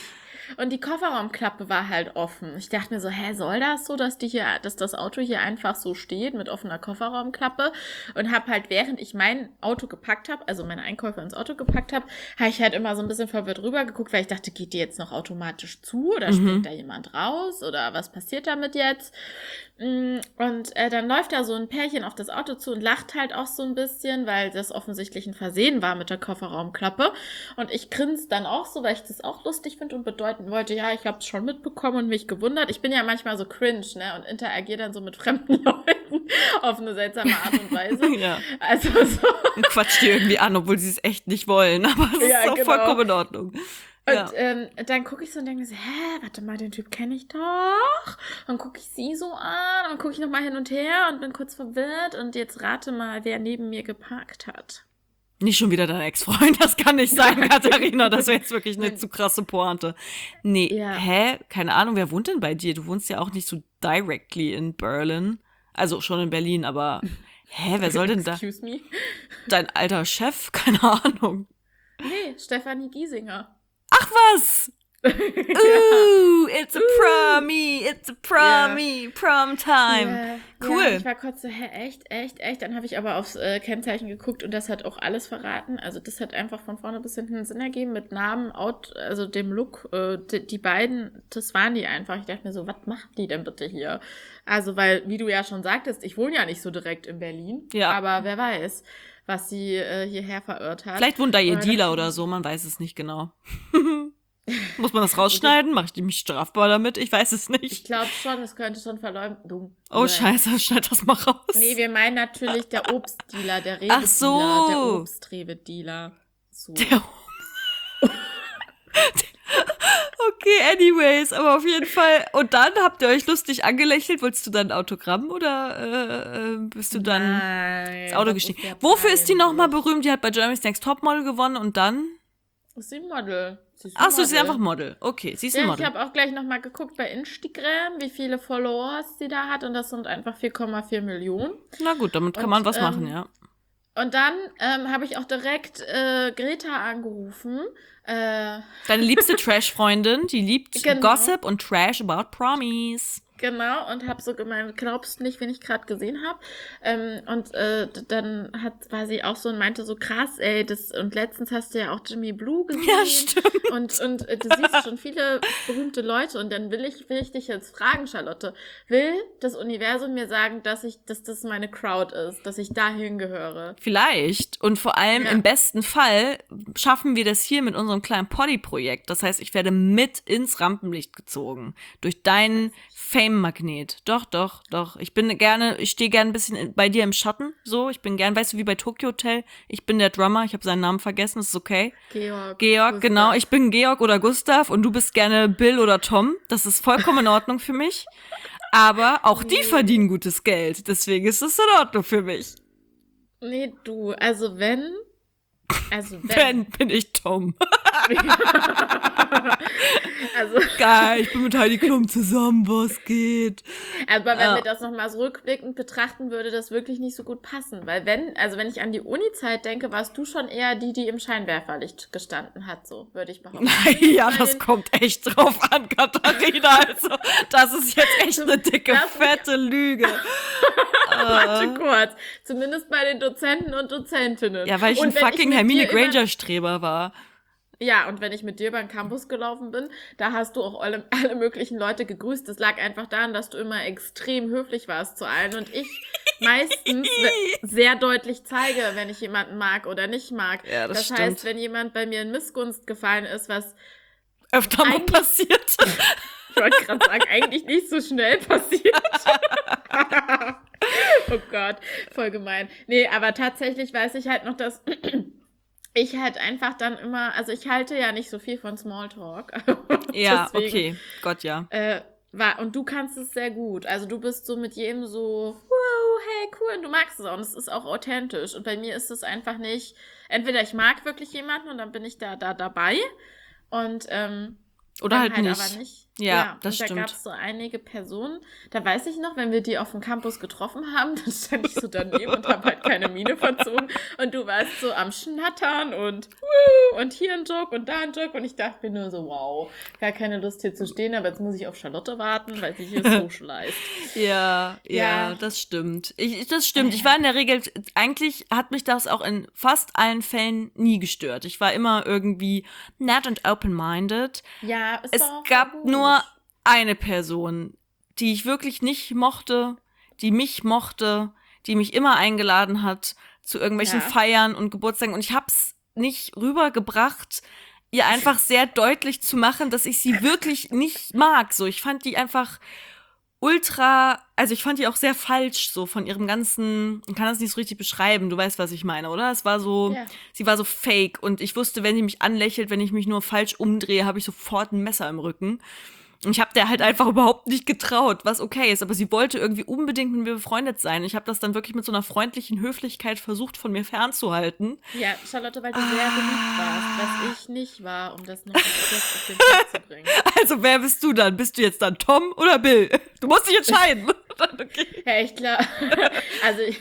A: und die Kofferraumklappe war halt offen. Ich dachte mir so, hä, soll das so, dass die hier, dass das Auto hier einfach so steht mit offener Kofferraumklappe? Und habe halt, während ich mein Auto gepackt habe, also meine Einkäufe ins Auto gepackt habe, habe ich halt immer so ein bisschen verwirrt rüber geguckt, weil ich dachte, geht die jetzt noch automatisch zu oder
B: Mhm.
A: springt da jemand raus oder was passiert damit jetzt? Und äh, dann läuft da so ein Pärchen auf das Auto zu und lacht halt auch so ein bisschen, weil das offensichtlich ein Versehen war mit der Kofferraumklappe. Und ich grinse dann auch so, weil ich das auch lustig finde und bedeuten wollte, ja, ich habe es schon mitbekommen und mich gewundert. Ich bin ja manchmal so cringe, ne, und interagiere dann so mit fremden Leuten auf eine seltsame Art und Weise.
B: Ja.
A: Also so.
B: Und quatscht die irgendwie an, obwohl sie es echt nicht wollen. Aber es
A: Ja,
B: ist auch
A: genau.
B: vollkommen in Ordnung.
A: Und
B: Ja.
A: ähm, dann gucke ich so und denke mir so, hä, warte mal, den Typ kenne ich doch. Dann gucke ich sie so an und gucke ich nochmal hin und her und bin kurz verwirrt. Und jetzt rate mal, wer neben mir geparkt hat.
B: Nicht schon wieder dein Ex-Freund, das kann nicht sein, Katharina. Das wäre jetzt wirklich eine zu krasse Pointe. Nee,
A: Ja.
B: hä? Keine Ahnung, wer wohnt denn bei dir? Du wohnst ja auch nicht so directly in Berlin. Also schon in Berlin, aber hä, wer soll denn da?
A: Excuse me?
B: Dein alter Chef? Keine Ahnung.
A: Nee, Stefanie Giesinger.
B: Ach was! Ooh, it's a promie, it's a promie, prom time.
A: Ja,
B: Cool.
A: Ja, ich war kurz so, hä, echt, echt, echt. Dann habe ich aber aufs äh, Kennzeichen geguckt und das hat auch alles verraten. Also das hat einfach von vorne bis hinten Sinn ergeben mit Namen, Out, also dem Look. Äh, die, die beiden, das waren die einfach. Ich dachte mir so, was machen die denn bitte hier? Also weil, wie du ja schon sagtest, ich wohne ja nicht so direkt in Berlin.
B: Ja.
A: Aber wer weiß, was sie äh, hierher verirrt hat.
B: Vielleicht wohnt da ihr
A: Und dann
B: Dealer
A: dachte
B: oder so, man weiß es nicht genau. Muss man das rausschneiden? Mache ich mich strafbar damit? Ich weiß es
A: Ich
B: nicht.
A: glaube schon, es könnte schon Verleumdung.
B: Oh,
A: Nee.
B: scheiße, schneid das mal raus.
A: Nee, wir meinen natürlich der Obstdealer, der
B: Ach
A: Rewe-Dealer,
B: so.
A: der Obstrewe-Dealer. So.
B: Der Okay, anyways, aber auf jeden Fall. Und dann habt ihr euch lustig angelächelt. Wolltest du dann ein Autogramm oder äh, äh, bist du dann
A: Nein,
B: ins Auto
A: das
B: gestiegen?
A: ist ja
B: Wofür ist die nochmal
A: peinlich.
B: berühmt? Die hat bei Germany's Next Topmodel gewonnen und dann?
A: Ist sie ein Model. Sie ist ein
B: Ach so, sie ist
A: Model.
B: einfach Model. Okay, sie ist ein
A: Ja, ich
B: Model.
A: habe auch gleich nochmal geguckt bei Instagram, wie viele Followers sie da hat. Und das sind einfach vier Komma vier Millionen.
B: Na gut, damit kann
A: Und,
B: man was
A: ähm,
B: machen, ja.
A: Und dann ähm, habe ich auch direkt äh, Greta angerufen. Äh,
B: Deine liebste Trash-Freundin, die liebt
A: Genau.
B: Gossip und Trash about Promis.
A: Genau, und habe so gemeint, glaubst nicht, wen ich gerade gesehen habe. Ähm, und äh, d- dann hat, war sie auch so und meinte so, krass, ey, das, und letztens hast du ja auch Jimmy Blue gesehen.
B: Ja, stimmt.
A: Und, und äh, du siehst schon viele berühmte Leute. Und dann will ich, will ich dich jetzt fragen, Charlotte. Will das Universum mir sagen, dass ich, dass das meine Crowd ist, dass ich dahin gehöre?
B: Vielleicht. Und vor allem
A: Ja.
B: im besten Fall schaffen wir das hier mit unserem kleinen Poddy-Projekt. Das heißt, ich werde mit ins Rampenlicht gezogen. Durch deinen Fame-Magnet. Doch, doch, doch. Ich bin gerne, ich stehe gerne ein bisschen in- bei dir im Schatten. So, ich bin gern, weißt du, wie bei Tokyo Hotel. Ich bin der Drummer, ich habe seinen Namen vergessen, ist okay.
A: Georg.
B: Georg,
A: Gustav.
B: genau. Ich bin Georg oder Gustav und du bist gerne Bill oder Tom. Das ist vollkommen in Ordnung für mich. Aber auch die
A: Nee.
B: verdienen gutes Geld. Deswegen ist es in Ordnung für mich.
A: Nee, du, also wenn. Also wenn.
B: Ben bin ich Tom.
A: also.
B: Geil, ich bin mit Heidi Klum zusammen, was geht?
A: Aber wenn
B: Ja.
A: wir das nochmal so rückblickend betrachten, würde das wirklich nicht so gut passen. Weil wenn, also wenn ich an die Uni-Zeit denke, warst du schon eher die, die im Scheinwerferlicht gestanden hat, so würde ich behaupten.
B: Ja,
A: Bei
B: das
A: den-
B: kommt echt drauf an, Katharina. Also, das ist jetzt echt eine dicke,
A: Lass mich-
B: fette Lüge.
A: Warte kurz. Zumindest bei den Dozenten und Dozentinnen.
B: Ja, weil ich
A: und
B: ein
A: wenn
B: fucking
A: mit
B: Hermine
A: dir über-
B: Granger-Streber war.
A: Ja, und wenn ich mit dir über den Campus gelaufen bin, da hast du auch alle, alle möglichen Leute gegrüßt. Das lag einfach daran, dass du immer extrem höflich warst zu allen und ich meistens we- sehr deutlich zeige, wenn ich jemanden mag oder nicht mag.
B: Ja, das
A: das heißt,
B: stimmt.
A: wenn jemand bei mir in Missgunst gefallen ist, was
B: Öfter mal
A: Eigentlich-
B: passiert.
A: ich wollte gerade sagen, eigentlich nicht so schnell passiert. Oh Gott, voll gemein. Nee, aber tatsächlich weiß ich halt noch, dass ich halt einfach dann immer, also ich halte ja nicht so viel von Smalltalk.
B: Ja,
A: Deswegen,
B: okay. Gott, ja.
A: Äh, war, und du kannst es sehr gut. Also du bist so mit jedem so, wow, hey, cool, und du magst es auch. Und es ist auch authentisch. Und bei mir ist es einfach nicht, entweder ich mag wirklich jemanden und dann bin ich da, da dabei. Und, ähm,
B: Oder
A: dann
B: halt nicht.
A: aber nicht.
B: Ja, das
A: und da
B: stimmt.
A: gab es so einige Personen, da weiß ich noch, wenn wir die auf dem Campus getroffen haben, dann stand ich so daneben und habe halt keine Miene verzogen und du warst so am Schnattern und wuh, und hier ein Joke und da ein Joke und ich dachte mir nur so, wow, gar keine Lust hier zu stehen, aber jetzt muss ich auf Charlotte warten, weil sie hier socialized.
B: Ja, ja,
A: Ja.
B: das stimmt. Ich, das stimmt. Ich war in der Regel, eigentlich hat mich das auch in fast allen Fällen nie gestört. Ich war immer irgendwie nett und open-minded.
A: Ja, ist
B: Es
A: doch auch
B: gab
A: gut.
B: nur eine Person, die ich wirklich nicht mochte, die mich mochte, die mich immer eingeladen hat zu irgendwelchen
A: Ja.
B: Feiern und Geburtstagen. Und ich hab's nicht rübergebracht, ihr einfach sehr deutlich zu machen, dass ich sie wirklich nicht mag. So, ich fand die einfach ultra, also ich fand die auch sehr falsch, so von ihrem ganzen, ich kann das nicht so richtig beschreiben, du weißt, was ich meine, oder? Es war so,
A: Ja.
B: sie war so fake und ich wusste, wenn sie mich anlächelt, wenn ich mich nur falsch umdrehe, habe ich sofort ein Messer im Rücken. Und ich habe der halt einfach überhaupt nicht getraut, was okay ist, aber sie wollte irgendwie unbedingt mit mir befreundet sein. Ich habe das dann wirklich mit so einer freundlichen Höflichkeit versucht, von mir fernzuhalten.
A: Ja, Charlotte, weil du sehr beliebt warst, was ich nicht war, um das noch kurz auf den Punkt zu bringen.
B: Also wer bist du dann? Bist du jetzt dann Tom oder Bill? Du musst dich entscheiden. Okay.
A: Ja, ich glaube, also ich,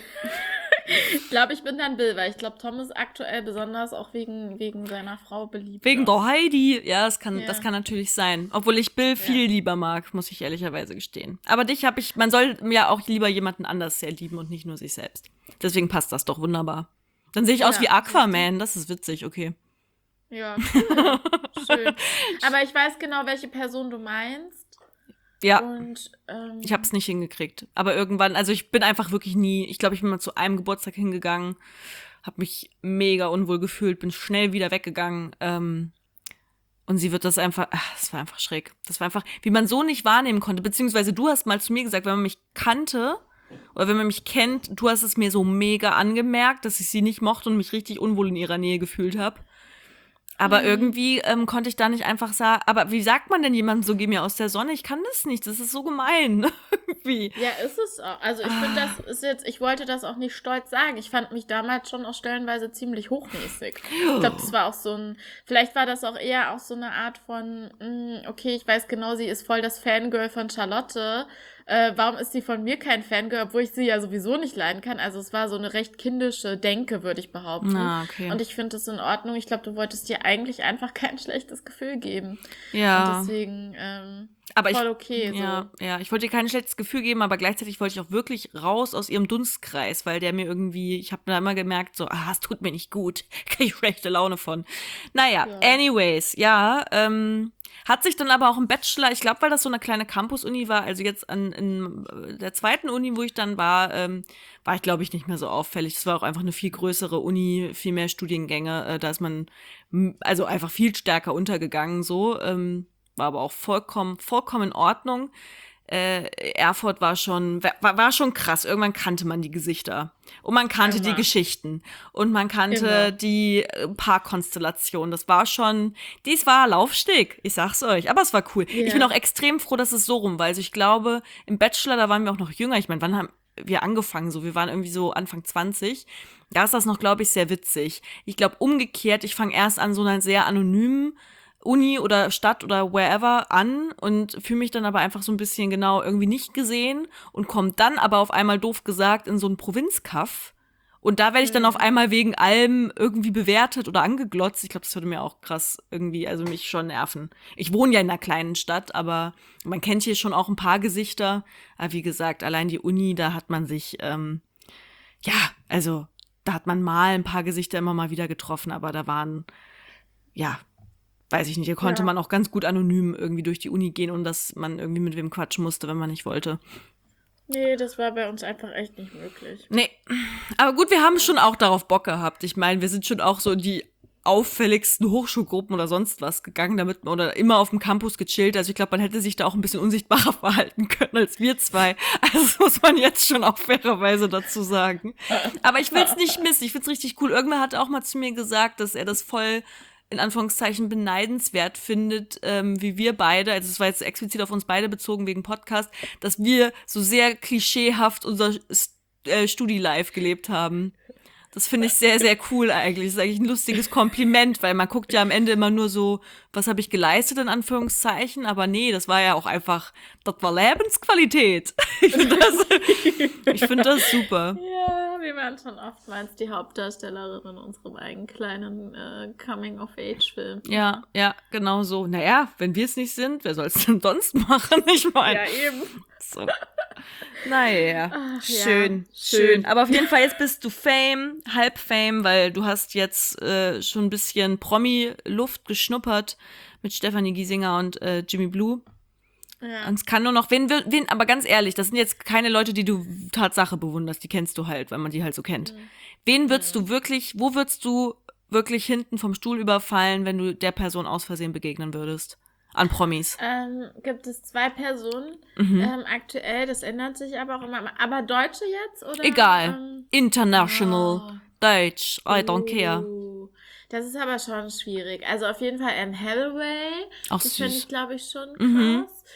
A: ich glaube, ich bin dann Bill, weil ich glaube, Tom ist aktuell besonders auch wegen, wegen seiner Frau beliebt.
B: Wegen der Heidi. Ja, das kann,
A: Ja.
B: das kann natürlich sein. Obwohl ich Bill viel lieber mag, muss ich ehrlicherweise gestehen. Aber dich habe ich, man soll ja auch lieber jemanden anders sehr lieben und nicht nur sich selbst. Deswegen passt das doch wunderbar. Dann sehe ich aus
A: Ja,
B: wie Aquaman, das ist witzig, okay.
A: Ja, cool. Schön. Aber ich weiß genau, welche Person du meinst.
B: Ja,
A: Und ähm,
B: ich habe es nicht hingekriegt. Aber irgendwann, also ich bin einfach wirklich nie, ich glaube, ich bin mal zu einem Geburtstag hingegangen, habe mich mega unwohl gefühlt, bin schnell wieder weggegangen. Ähm, und sie wird das einfach, ach, das war einfach schräg. Das war einfach, wie man so nicht wahrnehmen konnte. Beziehungsweise du hast mal zu mir gesagt, wenn man mich kannte oder wenn man mich kennt, du hast es mir so mega angemerkt, dass ich sie nicht mochte und mich richtig unwohl in ihrer Nähe gefühlt habe. Aber
A: Mhm.
B: irgendwie ähm, konnte ich da nicht einfach sagen, aber wie sagt man denn jemandem so, geh mir aus der Sonne? Ich kann das nicht, das ist so gemein. Irgendwie.
A: ja, ist es auch. Also ich finde,
B: Ah.
A: das ist jetzt, ich wollte das auch nicht stolz sagen. Ich fand mich damals schon auch stellenweise ziemlich hochnäsig. Ich glaube, das war auch so ein, vielleicht war das auch eher auch so eine Art von, mh, okay, ich weiß genau, sie ist voll das Fangirl von Charlotte. Äh, warum ist sie von mir kein Fangirl, obwohl ich sie ja sowieso nicht leiden kann? Also es war so eine recht kindische Denke, würde ich behaupten.
B: Ah, okay.
A: Und ich finde das in Ordnung. Ich glaube, du wolltest dir eigentlich einfach kein schlechtes Gefühl geben.
B: Ja.
A: Und deswegen ähm,
B: Aber ich,
A: voll okay. So.
B: ja, ja, ich wollte ihr kein schlechtes Gefühl geben, aber gleichzeitig wollte ich auch wirklich raus aus ihrem Dunstkreis, weil der mir irgendwie, ich habe da immer gemerkt, so, ah, es tut mir nicht gut, kriege ich schlechte Laune von. Naja,
A: Ja.
B: anyways, ja, ähm, hat sich dann aber auch im Bachelor, ich glaube, weil das so eine kleine Campus-Uni war, also jetzt an in der zweiten Uni, wo ich dann war, ähm, war ich, glaube ich, nicht mehr so auffällig. Es war auch einfach eine viel größere Uni, viel mehr Studiengänge, äh, da ist man m, also einfach viel stärker untergegangen, so, ähm, war aber auch vollkommen, vollkommen in Ordnung. Äh, Erfurt war schon, war, war schon krass. Irgendwann kannte man die Gesichter. Und man kannte
A: Immer.
B: die Geschichten. Und man kannte
A: Immer.
B: die äh, Paarkonstellation. Das war schon, dies war Laufsteg. Ich sag's euch. Aber es war cool.
A: Ja.
B: Ich bin auch extrem froh, dass es so rum war. Also ich glaube, im Bachelor, da waren wir auch noch jünger. Ich meine, wann haben wir angefangen? So, wir waren irgendwie so Anfang zwanzig. Da ist das noch, glaube ich, sehr witzig. Ich glaube, umgekehrt, ich fange erst an so einer sehr anonymen Uni oder Stadt oder wherever an und fühle mich dann aber einfach so ein bisschen genau irgendwie nicht gesehen und komme dann aber auf einmal doof gesagt in so einen Provinzkaff. Und da werde ich dann auf einmal wegen allem irgendwie bewertet oder angeglotzt. Ich glaube, das würde mir auch krass irgendwie, also mich schon nerven. Ich wohne ja in einer kleinen Stadt, aber man kennt hier schon auch ein paar Gesichter. Aber wie gesagt, allein die Uni, da hat man sich, ähm, ja, also da hat man mal ein paar Gesichter immer mal wieder getroffen, aber da waren, ja, weiß ich nicht, da konnte
A: Ja.
B: man auch ganz gut anonym irgendwie durch die Uni gehen, ohne dass man irgendwie mit wem quatschen musste, wenn man nicht wollte.
A: Nee, das war bei uns einfach echt nicht möglich.
B: Nee, aber gut, wir haben schon auch darauf Bock gehabt. Ich meine, wir sind schon auch so in die auffälligsten Hochschulgruppen oder sonst was gegangen, damit man oder immer auf dem Campus gechillt. Also ich glaube, man hätte sich da auch ein bisschen unsichtbarer verhalten können als wir zwei. Also das muss man jetzt schon auch fairerweise dazu sagen. Aber ich will es nicht missen. Ich finde es richtig cool. Irgendwer hat auch mal zu mir gesagt, dass er das voll in Anführungszeichen beneidenswert findet, ähm, wie wir beide, also es war jetzt explizit auf uns beide bezogen wegen Podcast, dass wir so sehr klischeehaft unser äh, Studi-Life gelebt haben. Das finde ich sehr, sehr cool eigentlich. Das ist eigentlich ein lustiges Kompliment, weil man guckt ja am Ende immer nur so, was habe ich geleistet, in Anführungszeichen. Aber nee, das war ja auch einfach, das war Lebensqualität. Ich finde das, ich find das super.
A: Ja, wir waren schon oftmals die Hauptdarstellerin in unserem eigenen kleinen äh, Coming-of-Age-Film.
B: Ja, ja, genau so. Naja, wenn wir es nicht sind, wer soll es denn sonst machen? Ich meine.
A: Ja, eben.
B: So. Naja,
A: Ach,
B: schön,
A: ja,
B: schön.
A: schön.
B: Aber auf jeden Fall, jetzt bist du Fame, halb Fame, weil du hast jetzt äh, schon ein bisschen Promi-Luft geschnuppert mit Stefanie Giesinger und äh, Jimmy Blue.
A: Ja.
B: Und es kann nur noch, wen, wir- wen, aber ganz ehrlich, das sind jetzt keine Leute, die du Tatsache bewunderst, die kennst du halt, weil man die halt so kennt.
A: Mhm.
B: Wen würdest du wirklich, wo würdest du wirklich hinten vom Stuhl überfallen, wenn du der Person aus Versehen begegnen würdest? An Promis.
A: Ähm, gibt es zwei Personen
B: Mhm.
A: ähm, aktuell, das ändert sich aber auch immer. Aber Deutsche jetzt? Oder,
B: Egal.
A: Ähm,
B: International,
A: oh.
B: Deutsch, I don't care.
A: Uh, Das ist aber schon schwierig. Also auf jeden Fall Anne Hathaway.
B: Auch
A: Das finde
B: süß.
A: ich, glaube ich, schon
B: Mhm.
A: krass.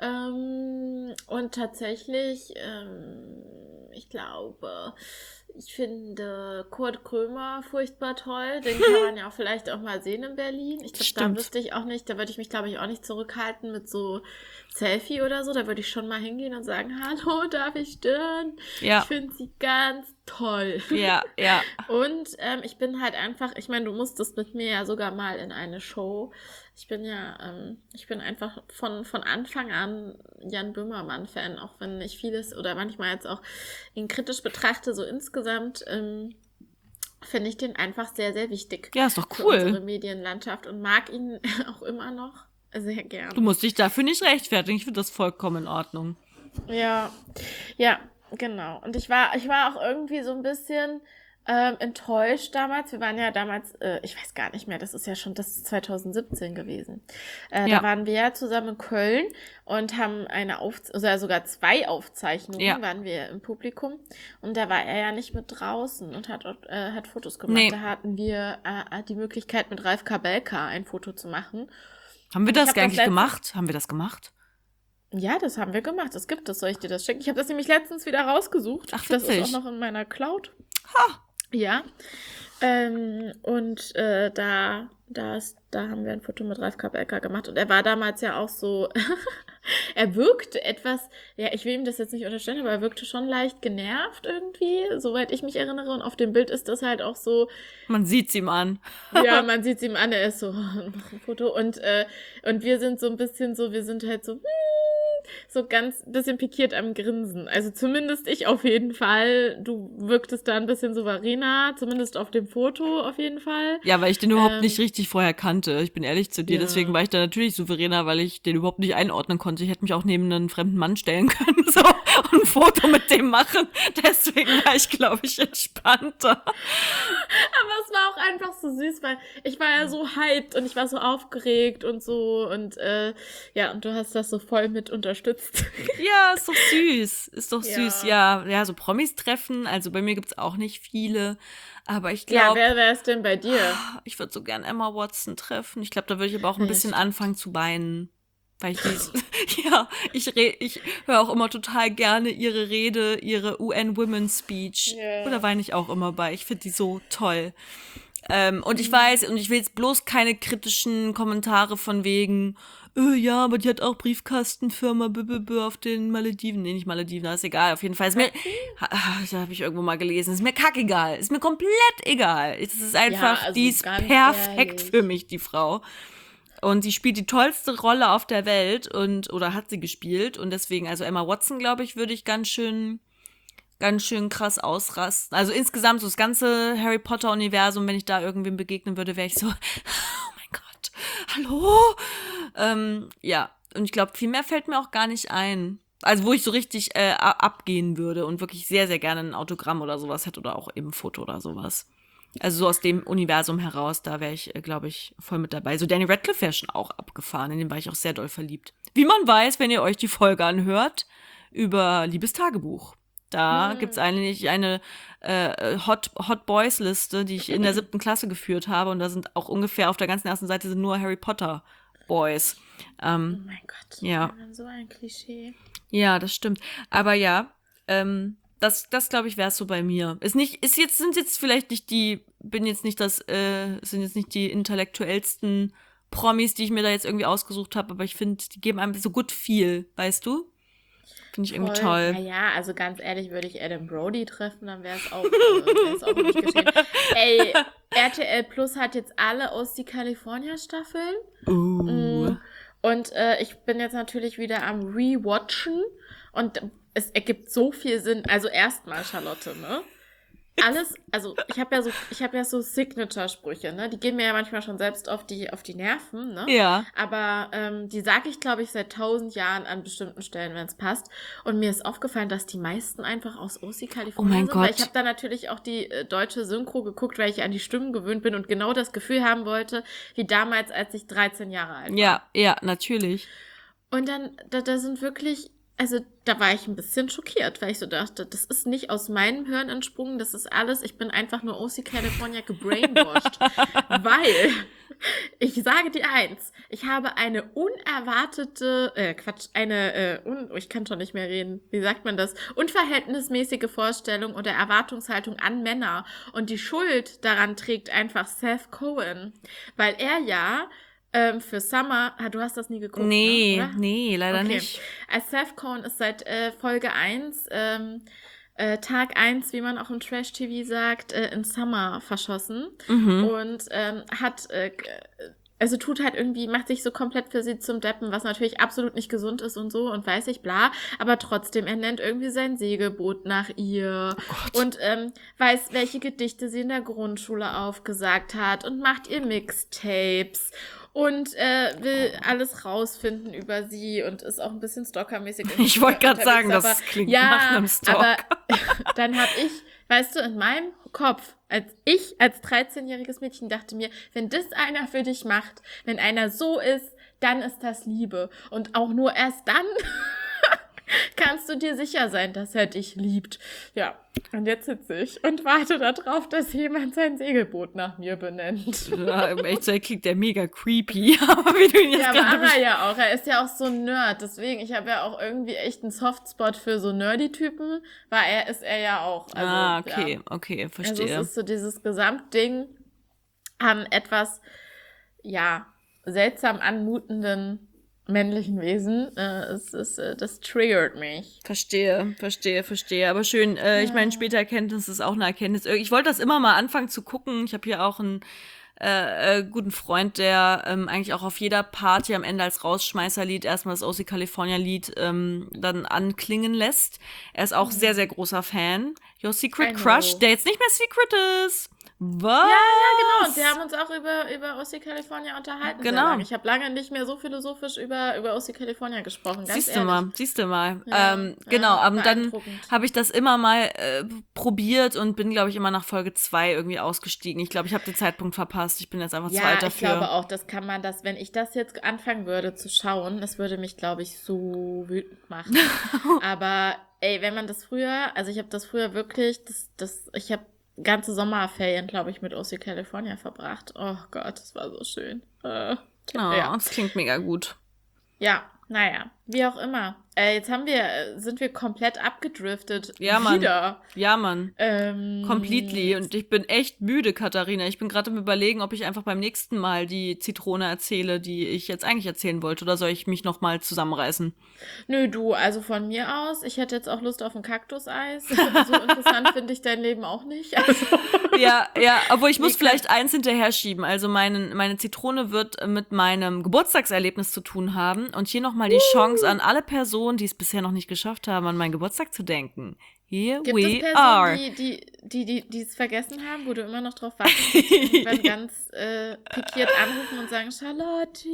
A: Ähm, und tatsächlich, ähm, ich glaube, ich finde Kurt Krömer furchtbar toll. Den kann man ja auch vielleicht auch mal sehen in Berlin. Ich glaube, da
B: Stimmt.
A: wüsste ich auch nicht, da würde ich mich, glaube ich, auch nicht zurückhalten mit so Selfie oder so. Da würde ich schon mal hingehen und sagen, hallo, darf ich stören?
B: Ja.
A: Ich finde sie ganz toll.
B: Ja, ja.
A: Und ähm, ich bin halt einfach, ich meine, du musstest mit mir ja sogar mal in eine Show. Ich bin ja, ähm, ich bin einfach von, von Anfang an Jan Böhmermann-Fan, auch wenn ich vieles oder manchmal jetzt auch ihn kritisch betrachte, so insgesamt ähm, finde ich den einfach sehr, sehr wichtig
B: Ja, ist doch
A: für unsere
B: cool.
A: Medienlandschaft und mag ihn auch immer noch sehr gern.
B: Du musst dich dafür nicht rechtfertigen. Ich finde das vollkommen in Ordnung.
A: Ja, ja, genau. Und ich war, ich war auch irgendwie so ein bisschen ähm, enttäuscht damals. Wir waren ja damals, äh, ich weiß gar nicht mehr, das ist ja schon, das ist zwanzig siebzehn gewesen. Äh,
B: Ja.
A: Da waren wir ja zusammen in Köln und haben eine Aufzeichnung, oder sogar zwei Aufzeichnungen
B: Ja.
A: waren wir im Publikum. Und da war er ja nicht mit draußen und hat, äh, hat Fotos gemacht.
B: Nee.
A: Da hatten wir äh, die Möglichkeit, mit Ralf Kabelka ein Foto zu machen.
B: Haben wir
A: Ich
B: das
A: hab das
B: eigentlich
A: letztens-
B: gemacht? Haben wir das gemacht?
A: Ja, das haben wir gemacht. Das gibt es. Soll ich dir das schicken? Ich habe das nämlich letztens wieder rausgesucht.
B: Ach,
A: das ist
B: witzig.
A: auch noch in meiner Cloud.
B: Ha.
A: Ja. Ähm, und äh, da, da, ist, da haben wir ein Foto mit Ralf Kabelka gemacht. Und er war damals ja auch so, er wirkte etwas, ja, ich will ihm das jetzt nicht unterstellen, aber er wirkte schon leicht genervt irgendwie, soweit ich mich erinnere. Und auf dem Bild ist das halt auch so,
B: Man sieht's ihm an.
A: ja, man sieht es ihm an, er ist so, noch ein Foto. Und, äh, und wir sind so ein bisschen so, wir sind halt so, hm, so ganz bisschen pikiert am Grinsen. Also zumindest ich auf jeden Fall. Du wirktest da ein bisschen souveräner, zumindest auf dem Foto auf jeden Fall.
B: Ja, weil ich den überhaupt
A: Ähm,
B: nicht richtig vorher kannte. Ich bin ehrlich zu dir,
A: Ja.
B: deswegen war ich da natürlich souveräner, weil ich den überhaupt nicht einordnen konnte. Ich hätte mich auch neben einen fremden Mann stellen können so, und ein Foto mit dem machen. Deswegen war ich, glaube ich, entspannter.
A: Aber es war auch einfach so süß, weil ich war ja so hyped und ich war so aufgeregt und so und äh, ja, und du hast das so voll mit unterstützt.
B: Ja, ist doch süß. Ist doch
A: Ja.
B: süß, ja. Ja, so Promis treffen. Also bei mir gibt's auch nicht viele. Aber ich
A: Ja,
B: glaube,
A: wer wäre es denn bei dir?
B: ich würde so gern Emma Watson treffen. Ich glaube, da würde ich aber auch ein
A: Ja,
B: bisschen
A: stimmt.
B: anfangen zu weinen. Weil ich dies, ja, ich, re- ich höre auch immer total gerne ihre Rede, ihre U N Women's Speech.
A: Ja.
B: Oder weine ich auch immer bei. Ich finde die so toll. Ähm, und
A: Mhm.
B: ich weiß, und ich will jetzt bloß keine kritischen Kommentare von wegen, äh, ja, aber die hat auch Briefkastenfirma b -b -b auf den Malediven. Nee, nicht Malediven, das ist egal. Auf jeden Fall ist mir, ha, da habe ich irgendwo mal gelesen, ist mir kackegal. Ist mir komplett egal. Es ist einfach,
A: also
B: die ist
A: ganz
B: perfekt
A: ehrlich.
B: für mich, die Frau. Und sie spielt die tollste Rolle auf der Welt und, oder hat sie gespielt. Und deswegen, also Emma Watson, glaube ich, würde ich ganz schön, ganz schön krass ausrasten. Also insgesamt so das ganze Harry Potter-Universum, wenn ich da irgendwem begegnen würde, wäre ich so, oh mein Gott, hallo? Ähm, ja, und ich glaube, viel mehr fällt mir auch gar nicht ein. Also wo ich so richtig äh, a- abgehen würde und wirklich sehr, sehr gerne ein Autogramm oder sowas hätte oder auch eben ein Foto oder sowas. Also so aus dem Universum heraus, da wäre ich, äh, glaube ich, voll mit dabei. So Danny Radcliffe wäre schon auch abgefahren, in den war ich auch sehr doll verliebt. Wie man weiß, wenn ihr euch die Folge anhört, über Liebestagebuch. Da
A: Hm.
B: gibt's eigentlich eine äh, Hot, Hot Boys Liste, die ich in der siebten Klasse geführt habe. Und da sind auch ungefähr auf der ganzen ersten Seite sind nur Harry Potter Boys.
A: Oh
B: Ähm,
A: mein Gott.
B: Ja.
A: So ein Klischee.
B: ja, das stimmt. Aber ja, ähm, Das, das glaube ich, wäre es so bei mir. Ist nicht, ist jetzt, sind jetzt vielleicht nicht die, bin jetzt nicht das, äh, sind jetzt nicht die intellektuellsten Promis, die ich mir da jetzt irgendwie ausgesucht habe, aber ich finde, die geben einem so gut viel, weißt du? Finde ich irgendwie toll.
A: Naja, also ganz ehrlich, würde ich Adam Brody treffen, dann wäre es auch, äh, wär's auch nicht geschehen. Ey, R T L Plus hat jetzt alle aus die California-Staffeln.
B: Uh.
A: Und äh, ich bin jetzt natürlich wieder am Rewatchen und es ergibt so viel Sinn. Also erstmal, Charlotte, ne? Alles, also ich habe ja so, ich habe ja so Signature-Sprüche, ne? Die gehen mir ja manchmal schon selbst auf die, auf die Nerven, ne?
B: Ja.
A: Aber ähm, die sage ich, glaube ich, seit tausend Jahren an bestimmten Stellen, wenn es passt. Und mir ist aufgefallen, dass die meisten einfach aus O C California
B: oh mein
A: sind.
B: Gott.
A: Weil ich habe da natürlich auch die äh, deutsche Synchro geguckt, weil ich an die Stimmen gewöhnt bin und genau das Gefühl haben wollte, wie damals, als ich dreizehn Jahre alt war.
B: Ja, ja, natürlich.
A: Und dann, da, da sind wirklich, also da war ich ein bisschen schockiert, weil ich so dachte, das ist nicht aus meinem Hirn entsprungen, das ist alles, ich bin einfach nur O C California gebrainwashed. Weil, ich sage dir eins, ich habe eine unerwartete, äh, Quatsch, eine, äh, un, ich kann schon nicht mehr reden, wie sagt man das, unverhältnismäßige Vorstellung oder Erwartungshaltung an Männer. Und die Schuld daran trägt einfach Seth Cohen, weil er ja Ähm, für Summer, ah, du hast das nie geguckt,
B: Nee,
A: ne, oder?
B: nee, leider
A: Okay.
B: nicht.
A: Als Seth Cohen ist seit äh, Folge eins, ähm, äh, Tag eins, wie man auch im Trash-T V sagt, äh, in Summer verschossen.
B: Mhm.
A: Und ähm, hat, äh, g- also tut halt irgendwie, macht sich so komplett für sie zum Deppen, was natürlich absolut nicht gesund ist und so und weiß ich, bla. Aber trotzdem, er nennt irgendwie sein Segelboot nach ihr und ähm, weiß, welche Gedichte sie in der Grundschule aufgesagt hat und macht ihr Mixtapes. Und äh, will alles rausfinden über sie und ist auch ein bisschen stalkermäßig.
B: Ich wollte gerade
A: unterwegs,
B: sagen, das
A: aber,
B: klingt
A: ja,
B: nach einem Stalker.
A: Aber dann habe ich, weißt du, in meinem Kopf, als ich als dreizehnjähriges Mädchen dachte mir, wenn das einer für dich macht, wenn einer so ist, dann ist das Liebe. Und auch nur erst dann kannst du dir sicher sein, dass er dich liebt. Ja, und jetzt sitze ich und warte darauf, dass jemand sein Segelboot nach mir benennt.
B: Ja, im Echtsein klingt der mega creepy, aber wie du ihn jetzt
A: Ja,
B: gerade
A: war er ja auch. Er ist ja auch so ein Nerd. Deswegen, ich habe ja auch irgendwie echt einen Softspot für so Nerdy-Typen, weil er ist er ja auch. Also,
B: Ah, okay,
A: ja.
B: okay,
A: Also
B: verstehe.
A: es ist so dieses Gesamtding an etwas, ja, seltsam anmutenden männlichen Wesen. Äh, es ist, äh, das triggert mich.
B: Verstehe, verstehe, verstehe. Aber schön, äh, ich meine, späte Erkenntnis ist auch eine Erkenntnis. Ich wollte das immer mal anfangen zu gucken. Ich habe hier auch einen äh, äh, guten Freund, der ähm, eigentlich auch auf jeder Party am Ende als Rausschmeißerlied erstmal das O C California-Lied ähm, dann anklingen lässt. Er ist auch sehr, sehr großer Fan. Your Secret
A: I know.
B: Crush, der jetzt nicht mehr Secret ist. Was?
A: Ja, ja, genau. Und wir haben uns auch über, über O C California unterhalten.
B: Genau.
A: Sehr lange. Ich habe lange nicht mehr so philosophisch über, über O C California gesprochen. Ganz
B: Siehst du
A: ehrlich.
B: mal, siehst du mal.
A: Ja,
B: ähm,
A: ja,
B: genau, aber dann
A: beeindruckend.
B: habe ich das immer mal äh, probiert und bin, glaube ich, immer nach Folge zwei irgendwie ausgestiegen. Ich glaube, ich habe den Zeitpunkt verpasst. Ich bin jetzt einfach zu
A: Ja,
B: alt
A: ich
B: dafür.
A: glaube auch, das kann man das, wenn ich das jetzt anfangen würde zu schauen, das würde mich, glaube ich, so wütend machen. Aber ey, wenn man das früher, also ich habe das früher wirklich, das, das, ich habe ganze Sommerferien, glaube ich, mit O C California verbracht. Oh Gott, das war so schön. Äh,
B: Oh,
A: ja.
B: das klingt mega gut.
A: Ja, naja, wie auch immer. Äh, jetzt haben wir, äh, sind wir komplett abgedriftet.
B: Ja, Mann.
A: Wieder.
B: Ja, Mann.
A: Ähm,
B: Completely. Und ich bin echt müde, Katharina. Ich bin gerade im Überlegen, ob ich einfach beim nächsten Mal die Zitrone erzähle, die ich jetzt eigentlich erzählen wollte. Oder soll ich mich nochmal zusammenreißen?
A: Nö, du, also von mir aus, ich hätte jetzt auch Lust auf ein Kaktuseis. So interessant finde ich dein Leben auch nicht. Also,
B: Ja, ja, obwohl ich muss
A: Nee, klar.
B: vielleicht eins hinterher schieben. Also meine, meine Zitrone wird mit meinem Geburtstagserlebnis zu tun haben. Und hier nochmal die Chance an alle Personen, die es bisher noch nicht geschafft haben, an meinen Geburtstag zu denken. Here
A: gibt
B: we
A: es Personen,
B: are.
A: die die, die, die, die es vergessen haben, wo du immer noch drauf wartest, und dann ganz äh, pikiert anrufen und sagen, Charlotte.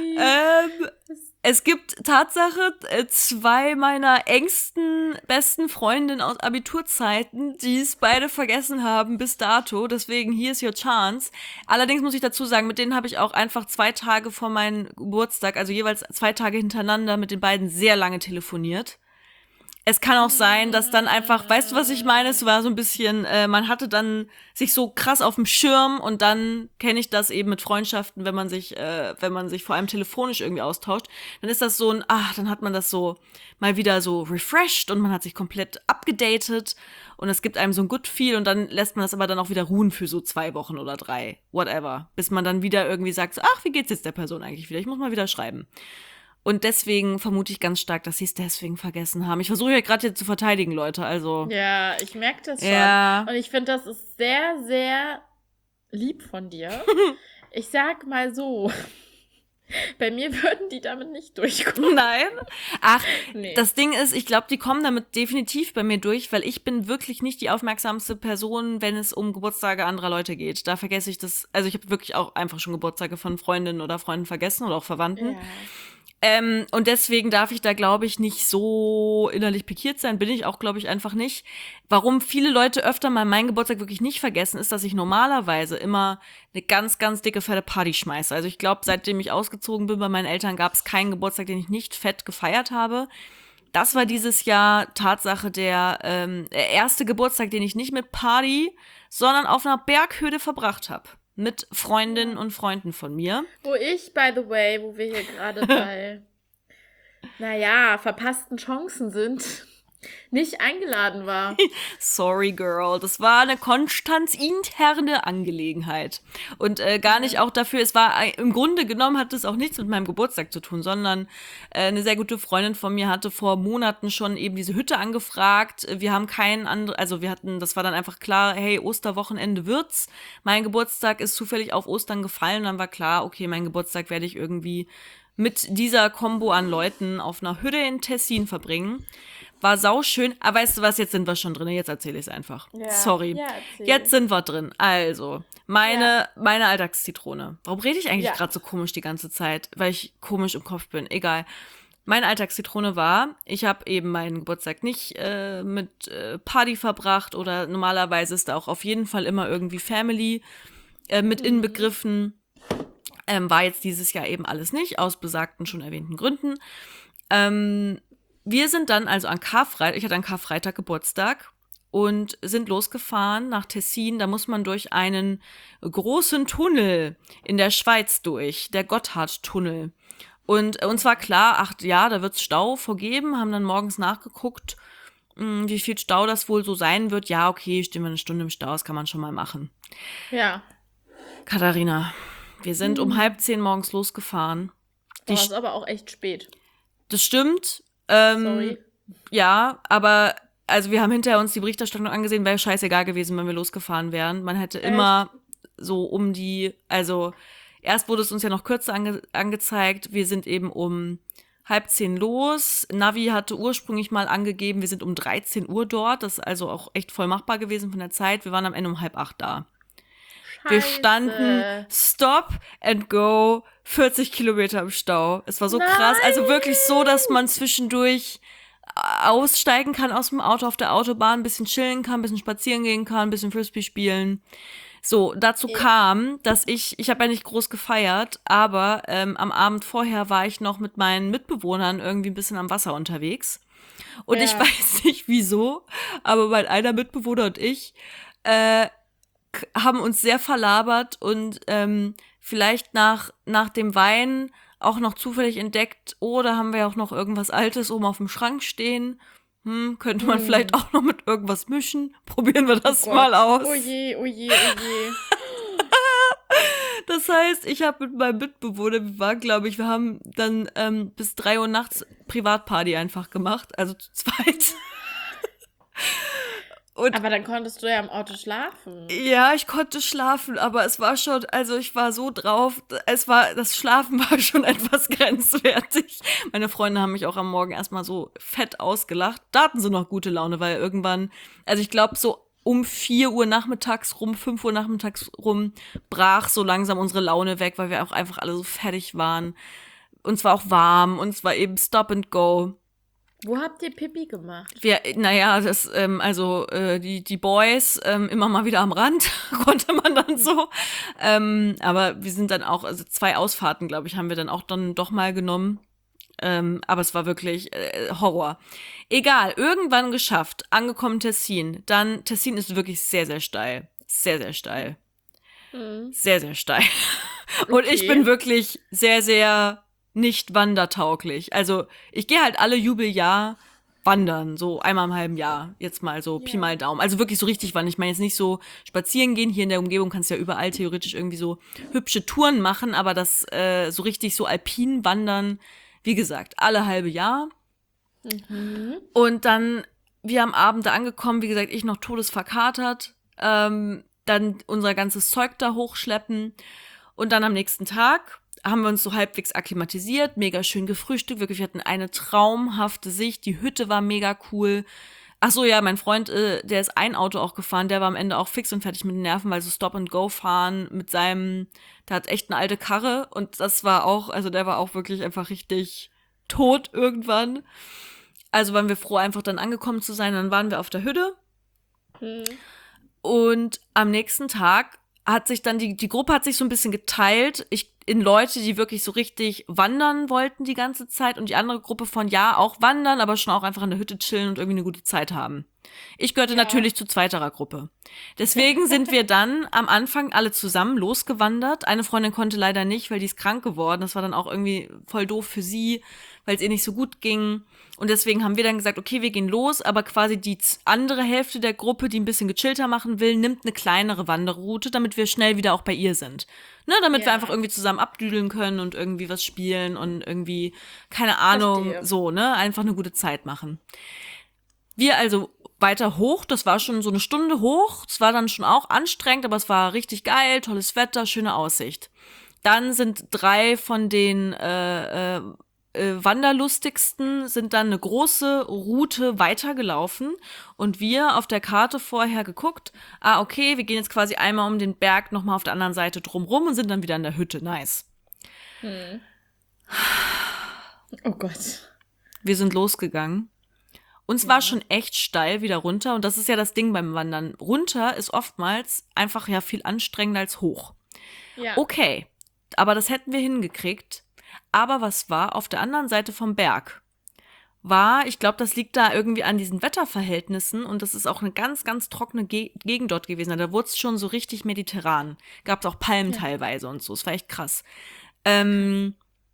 B: Ähm, es gibt Tatsache äh, zwei meiner engsten, besten Freundinnen aus Abiturzeiten, die es beide vergessen haben bis dato. Deswegen, hier ist your chance. Allerdings muss ich dazu sagen, mit denen habe ich auch einfach zwei Tage vor meinem Geburtstag, also jeweils zwei Tage hintereinander, mit den beiden sehr lange telefoniert. Es kann auch sein, dass dann einfach, weißt du, was ich meine? Es war so ein bisschen, äh, man hatte dann sich so krass auf dem Schirm und dann kenne ich das eben mit Freundschaften, wenn man sich, äh, wenn man sich vor allem telefonisch irgendwie austauscht, dann ist das so ein, ach, dann hat man das so mal wieder so refreshed und man hat sich komplett abgedatet und es gibt einem so ein Good Feel und dann lässt man das aber dann auch wieder ruhen für so zwei Wochen oder drei, whatever, bis man dann wieder irgendwie sagt, so, ach, wie geht's jetzt der Person eigentlich wieder? Ich muss mal wieder schreiben. Und deswegen vermute ich ganz stark, dass sie es deswegen vergessen haben. Ich versuche ja gerade jetzt zu verteidigen, Leute, also.
A: Ja, ich merke das schon.
B: Ja.
A: Und ich finde, das ist sehr, sehr lieb von dir. Ich sag mal so, bei mir würden die damit nicht durchkommen.
B: Nein? Ach,
A: Nee.
B: das Ding ist, ich glaube, die kommen damit definitiv bei mir durch, weil ich bin wirklich nicht die aufmerksamste Person, wenn es um Geburtstage anderer Leute geht. Da vergesse ich das, also ich habe wirklich auch einfach schon Geburtstage von Freundinnen oder Freunden vergessen oder auch Verwandten.
A: Ja.
B: Ähm, und deswegen darf ich da, glaube ich, nicht so innerlich pikiert sein. Bin ich auch, glaube ich, einfach nicht. Warum viele Leute öfter mal meinen Geburtstag wirklich nicht vergessen, ist, dass ich normalerweise immer eine ganz, ganz dicke, fette Party schmeiße. Also ich glaube, seitdem ich ausgezogen bin bei meinen Eltern, gab es keinen Geburtstag, den ich nicht fett gefeiert habe. Das war dieses Jahr Tatsache der ähm, erste Geburtstag, den ich nicht mit Party, sondern auf einer Berghöhe verbracht habe. Mit Freundinnen und Freunden von mir.
A: Wo ich, by the way, wo wir hier gerade bei, naja, verpassten Chancen sind, nicht eingeladen war.
B: Sorry, girl. Das war eine Konstanz-interne Angelegenheit. Und äh, gar nicht auch dafür, es war, äh, im Grunde genommen hat es auch nichts mit meinem Geburtstag zu tun, sondern äh, eine sehr gute Freundin von mir hatte vor Monaten schon eben diese Hütte angefragt. Wir haben keinen anderen, also wir hatten, das war dann einfach klar, hey, Osterwochenende wird's. Mein Geburtstag ist zufällig auf Ostern gefallen. Dann war klar, okay, mein Geburtstag werde ich irgendwie mit dieser Kombo an Leuten auf einer Hütte in Tessin verbringen. War sauschön. Aber weißt du was, jetzt sind wir schon drin. Jetzt erzähle ich es einfach.
A: Ja.
B: Sorry.
A: Ja, erzähl.
B: Jetzt sind wir drin. Also, meine,
A: Ja.
B: meine Alltagszitrone. Warum rede ich eigentlich
A: Ja.
B: gerade so komisch die ganze Zeit? Weil ich komisch im Kopf bin. Egal. Meine Alltagszitrone war, ich habe eben meinen Geburtstag nicht äh, mit äh, Party verbracht oder normalerweise ist da auch auf jeden Fall immer irgendwie Family äh, mit inbegriffen. Ähm, war jetzt dieses Jahr eben alles nicht, aus besagten schon erwähnten Gründen. Ähm, wir sind dann also an Karfreitag, ich hatte an Karfreitag Geburtstag und sind losgefahren nach Tessin. Da muss man durch einen großen Tunnel in der Schweiz durch, der Gotthardtunnel. Und uns war klar, ach ja, da wird's Stau vorgeben, haben dann morgens nachgeguckt, mh, wie viel Stau das wohl so sein wird. Ja, okay, stehen wir eine Stunde im Stau, das kann man schon mal machen.
A: Ja.
B: Katharina, wir sind um halb zehn morgens losgefahren. Die
A: Das
B: St-
A: ist aber auch echt spät.
B: Das stimmt. Ähm,
A: Sorry.
B: Ja, aber also wir haben hinterher uns die Berichterstattung angesehen, wäre scheißegal gewesen, wenn wir losgefahren wären. Man hätte immer so um die, also erst wurde es uns ja noch kürzer ange- angezeigt. Wir sind eben um halb zehn los. Navi hatte ursprünglich mal angegeben, wir sind um dreizehn Uhr dort. Das ist also auch echt voll machbar gewesen von der Zeit. Wir waren am Ende um halb acht da. Wir
A: Scheiße.
B: standen Stop and Go vierzig Kilometer im Stau. Es war so
A: Nein.
B: krass. Also wirklich so, dass man zwischendurch aussteigen kann aus dem Auto auf der Autobahn, ein bisschen chillen kann, ein bisschen spazieren gehen kann, ein bisschen Frisbee spielen. So, dazu kam, dass ich, ich habe ja nicht groß gefeiert, aber ähm, am Abend vorher war ich noch mit meinen Mitbewohnern irgendwie ein bisschen am Wasser unterwegs. Und
A: Ja.
B: ich weiß nicht wieso, aber mein einer Mitbewohner und ich äh, k- haben uns sehr verlabert und ähm, vielleicht nach, nach dem Wein auch noch zufällig entdeckt, oh, da haben wir ja auch noch irgendwas Altes oben auf dem Schrank stehen. Hm, könnte man
A: Hm.
B: vielleicht auch noch mit irgendwas mischen? Probieren wir das
A: Oh
B: mal
A: Gott.
B: aus.
A: Oh je, oh je, oh je.
B: Das heißt, ich habe mit meinem Mitbewohner, wir waren, glaube ich, wir haben dann ähm, bis drei Uhr nachts Privatparty einfach gemacht, also zu zweit. Und
A: Aber dann konntest du ja im Auto schlafen.
B: ja, ich konnte schlafen, aber es war schon, also ich war so drauf, es war, das Schlafen war schon etwas grenzwertig. Meine Freunde haben mich auch am Morgen erstmal so fett ausgelacht. Da hatten sie noch gute Laune, weil irgendwann, also ich glaube so um vier Uhr nachmittags rum, fünf Uhr nachmittags rum, brach so langsam unsere Laune weg, weil wir auch einfach alle so fertig waren. Uns war auch warm und es war eben Stop and Go.
A: Wo habt ihr Pipi gemacht?
B: Wir, naja, das, ähm, also äh, die, die Boys ähm, immer mal wieder am Rand, konnte man dann so. Ähm, aber wir sind dann auch, also zwei Ausfahrten, glaube ich, haben wir dann auch dann doch mal genommen. Ähm, aber es war wirklich äh, Horror. Egal, irgendwann geschafft, angekommen Tessin. Dann, Tessin ist wirklich sehr, sehr steil. Sehr, sehr steil.
A: Mhm.
B: Sehr, sehr steil. Und
A: Okay.
B: ich bin wirklich sehr, sehr nicht wandertauglich. Also ich gehe halt alle Jubeljahr wandern, so einmal im halben Jahr. Jetzt mal so Pi
A: Ja.
B: mal Daumen. Also wirklich so richtig wandern. Ich meine jetzt nicht so spazieren gehen. Hier in der Umgebung kannst du ja überall theoretisch irgendwie so hübsche Touren machen, aber das äh, so richtig so alpin wandern, wie gesagt, alle halbe Jahr.
A: Mhm.
B: Und dann, wir am Abend da angekommen, wie gesagt, ich noch todesverkatert, ähm, dann unser ganzes Zeug da hochschleppen und dann am nächsten Tag haben wir uns so halbwegs akklimatisiert, mega schön gefrühstückt, wirklich, wir hatten eine traumhafte Sicht, die Hütte war mega cool. Ach so, ja, mein Freund, äh, der ist ein Auto auch gefahren, der war am Ende auch fix und fertig mit den Nerven, weil so Stop-and-Go fahren mit seinem, der hat echt eine alte Karre und das war auch, also der war auch wirklich einfach richtig tot irgendwann. Also waren wir froh, einfach dann angekommen zu sein. Dann waren wir auf der Hütte.
A: Mhm.
B: Und am nächsten Tag hat sich dann, die, die Gruppe hat sich so ein bisschen geteilt. Ich, in Leute, die wirklich so richtig wandern wollten die ganze Zeit. Und die andere Gruppe von, ja, auch wandern, aber schon auch einfach in der Hütte chillen und irgendwie eine gute Zeit haben. Ich gehörte
A: Ja.
B: natürlich zu zweiterer Gruppe. Deswegen sind wir dann am Anfang alle zusammen losgewandert. Eine Freundin konnte leider nicht, weil die ist krank geworden. Das war dann auch irgendwie voll doof für sie, weil es ihr nicht so gut ging. Und deswegen haben wir dann gesagt, okay, wir gehen los, aber quasi die z- andere Hälfte der Gruppe, die ein bisschen gechillter machen will, nimmt eine kleinere Wanderroute, damit wir schnell wieder auch bei ihr sind. Ne, damit wir
A: Ja.
B: einfach irgendwie zusammen abdüdeln können und irgendwie was spielen und irgendwie, keine Ahnung,
A: Verstehe.
B: so, ne, einfach eine gute Zeit machen. Wir also weiter hoch, das war schon so eine Stunde hoch, es war dann schon auch anstrengend, aber es war richtig geil, tolles Wetter, schöne Aussicht. Dann sind drei von den äh, äh, äh, Wanderlustigsten sind dann eine große Route weitergelaufen und wir auf der Karte vorher geguckt, ah okay, wir gehen jetzt quasi einmal um den Berg nochmal auf der anderen Seite drumrum und sind dann wieder in der Hütte, nice.
A: Mhm. Oh Gott.
B: Wir sind losgegangen. Und es war schon echt steil wieder runter. Und das ist ja das Ding beim Wandern. Runter ist oftmals einfach ja viel anstrengender als hoch.
A: Ja.
B: Okay, aber das hätten wir hingekriegt. Aber was war auf der anderen Seite vom Berg? War, ich glaube, das liegt da irgendwie an diesen Wetterverhältnissen. Und das ist auch eine ganz, ganz trockene Ge- Gegend dort gewesen. Da wurde es schon so richtig mediterran. Gab es auch Palmen
A: Ja.
B: teilweise und so. Es war echt krass. Ähm,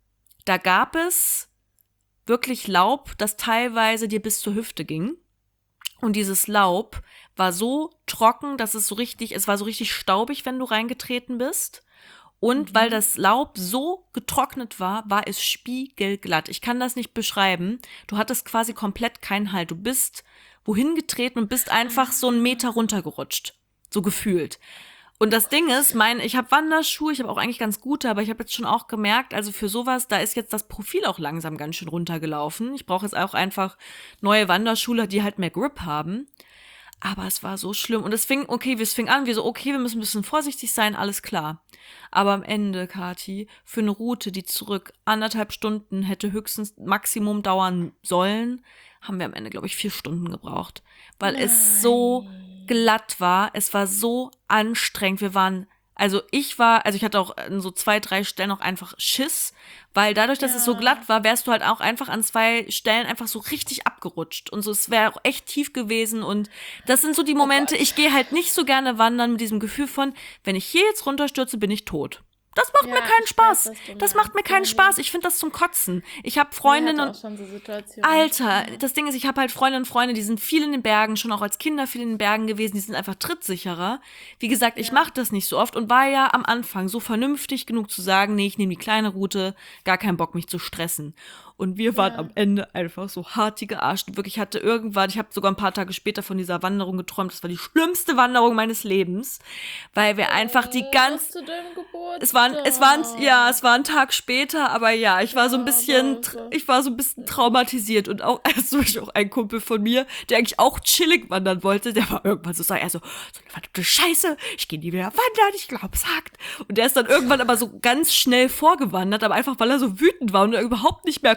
B: da gab es wirklich Laub, das teilweise dir bis zur Hüfte ging. Und dieses Laub war so trocken, dass es so richtig, es war so richtig staubig, wenn du reingetreten bist. Und weil das Laub so getrocknet war, war es spiegelglatt. Ich kann das nicht beschreiben. Du hattest quasi komplett keinen Halt. Du bist wohin getreten und bist einfach so einen Meter runtergerutscht. So gefühlt. Und das Ding ist, mein, ich habe Wanderschuhe, ich habe auch eigentlich ganz gute, aber ich habe jetzt schon auch gemerkt, also für sowas, da ist jetzt das Profil auch langsam ganz schön runtergelaufen. Ich brauche jetzt auch einfach neue Wanderschuhe, die halt mehr Grip haben. Aber es war so schlimm. Und es fing, okay, es fing an, wir so, okay, wir müssen ein bisschen vorsichtig sein, alles klar. Aber am Ende, Kathi, für eine Route, die zurück anderthalb Stunden hätte höchstens Maximum dauern sollen, haben wir am Ende, glaube ich, vier Stunden gebraucht. Weil es so glatt war. Es war so anstrengend. Wir waren, also ich war, also ich hatte auch an so zwei, drei Stellen auch einfach Schiss, weil dadurch, dass
A: Ja.
B: es so glatt war, wärst du halt auch einfach an zwei Stellen einfach so richtig abgerutscht. Und so, es wäre auch echt tief gewesen. Und das sind so die Momente,
A: Gott.
B: ich gehe halt nicht so gerne wandern mit diesem Gefühl von, wenn ich hier jetzt runterstürze, bin ich tot. Das macht
A: Ja,
B: mir keinen
A: ich
B: Spaß.
A: weiß, was du
B: Das macht mir
A: meinst.
B: keinen
A: Mhm.
B: Spaß. Ich finde das zum Kotzen. Ich habe
A: Ich
B: Freundinnen
A: hatte
B: und
A: auch schon so Situationen.
B: Alter, das Ding ist, ich habe halt Freundinnen und Freunde, die sind viel in den Bergen, schon auch als Kinder viel in den Bergen gewesen, die sind einfach trittsicherer. Wie gesagt, ich
A: Ja.
B: mache das nicht so oft und war ja am Anfang so vernünftig genug zu sagen, nee, ich nehme die kleine Route, gar keinen Bock, mich zu stressen. Und wir waren
A: Ja.
B: am Ende einfach so hart die gearscht. Wirklich, ich hatte irgendwann, ich habe sogar ein paar Tage später von dieser Wanderung geträumt, das war die schlimmste Wanderung meines Lebens, weil wir einfach die
A: Äh,
B: ganz...
A: was zu deinem Geburtstag.
B: Es war, ein- es war, ein- ja, es war ein Tag später, aber ja, ich war so ein
A: Ja,
B: bisschen,
A: aber so.
B: ich war so ein bisschen traumatisiert und auch, also zum Beispiel auch ein Kumpel von mir, der eigentlich auch chillig wandern wollte, der war irgendwann so, sag er so, so eine verdammte Scheiße, ich gehe nie wieder wandern, ich glaube, es hakt. Und der ist dann irgendwann aber so ganz schnell vorgewandert, aber einfach, weil er so wütend war und er überhaupt nicht mehr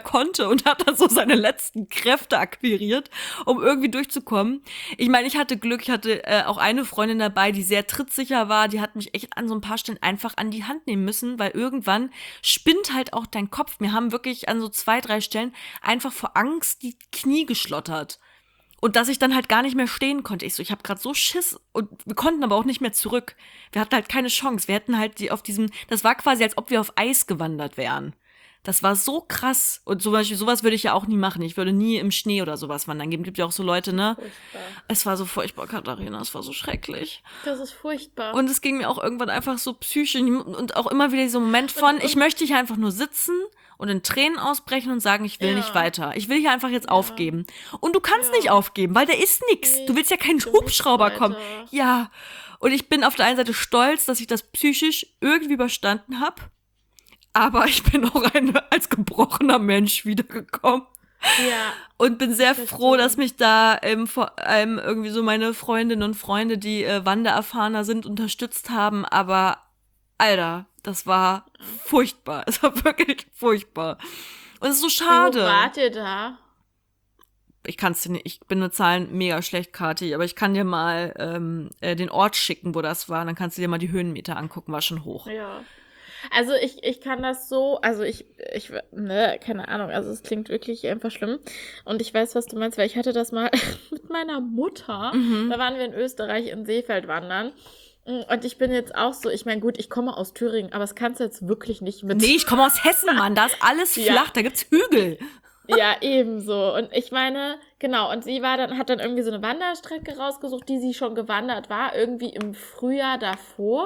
B: konnte und hat dann so seine letzten Kräfte akquiriert, um irgendwie durchzukommen. Ich meine, ich hatte Glück, ich hatte äh, auch eine Freundin dabei, die sehr trittsicher war, die hat mich echt an so ein paar Stellen einfach an die Hand nehmen müssen, weil irgendwann spinnt halt auch dein Kopf. Mir haben wirklich an so zwei, drei Stellen einfach vor Angst die Knie geschlottert. Und dass ich dann halt gar nicht mehr stehen konnte. Ich so, ich habe gerade so Schiss und wir konnten aber auch nicht mehr zurück. Wir hatten halt keine Chance. Wir hätten halt die auf diesem, das war quasi, als ob wir auf Eis gewandert wären. Das war so krass. Und zum Beispiel, sowas würde ich ja auch nie machen. Ich würde nie im Schnee oder sowas wandern gehen. Gibt ja auch so Leute, ne?
A: Furchtbar.
B: Es war so furchtbar, Katharina. Es war so schrecklich.
A: Das ist furchtbar.
B: Und es ging mir auch irgendwann einfach so psychisch und auch immer wieder dieser Moment von,
A: Und- und-
B: ich möchte hier einfach nur sitzen und in Tränen ausbrechen und sagen, ich will
A: Ja.
B: nicht weiter. Ich will hier einfach jetzt
A: Ja.
B: aufgeben. Und du kannst
A: Ja.
B: nicht aufgeben, weil da ist nix.
A: Nee,
B: Du willst ja keinen
A: du musst
B: Hubschrauber kommen.
A: weiter.
B: Ja. Und ich bin auf der einen Seite stolz, dass ich das psychisch irgendwie überstanden habe. Aber ich bin auch ein, als gebrochener Mensch wiedergekommen.
A: Ja.
B: Und bin sehr
A: Verstehe.
B: froh, dass mich da ähm, vor allem irgendwie so meine Freundinnen und Freunde, die äh, wandererfahrener sind, unterstützt haben. Aber, Alter, das war furchtbar. Es war wirklich furchtbar. Und es ist so
A: Wie
B: schade.
A: hoch wart ihr da?
B: Ich kann's dir nicht, ich bin mit Zahlen mega schlecht, Kathi, aber ich kann dir mal ähm, äh, den Ort schicken, wo das war. Dann kannst du dir mal die Höhenmeter angucken, war schon hoch.
A: Ja. Also ich, ich kann das so, also ich, ich, ne, keine Ahnung, also es klingt wirklich einfach schlimm. Und ich weiß, was du meinst, weil ich hatte das mal mit meiner Mutter.
B: Mhm.
A: Da waren wir in Österreich in Seefeld wandern. Und ich bin jetzt auch so, ich meine, gut, ich komme aus Thüringen, aber das kannst du jetzt wirklich nicht mit.
B: Nee, ich komme aus Hessen, Mann. Da ist alles
A: Ja.
B: flach, da gibt's Hügel.
A: Ja, ebenso. Und ich meine, genau, und sie war dann, hat dann irgendwie so eine Wanderstrecke rausgesucht, die sie schon gewandert war, irgendwie im Frühjahr davor.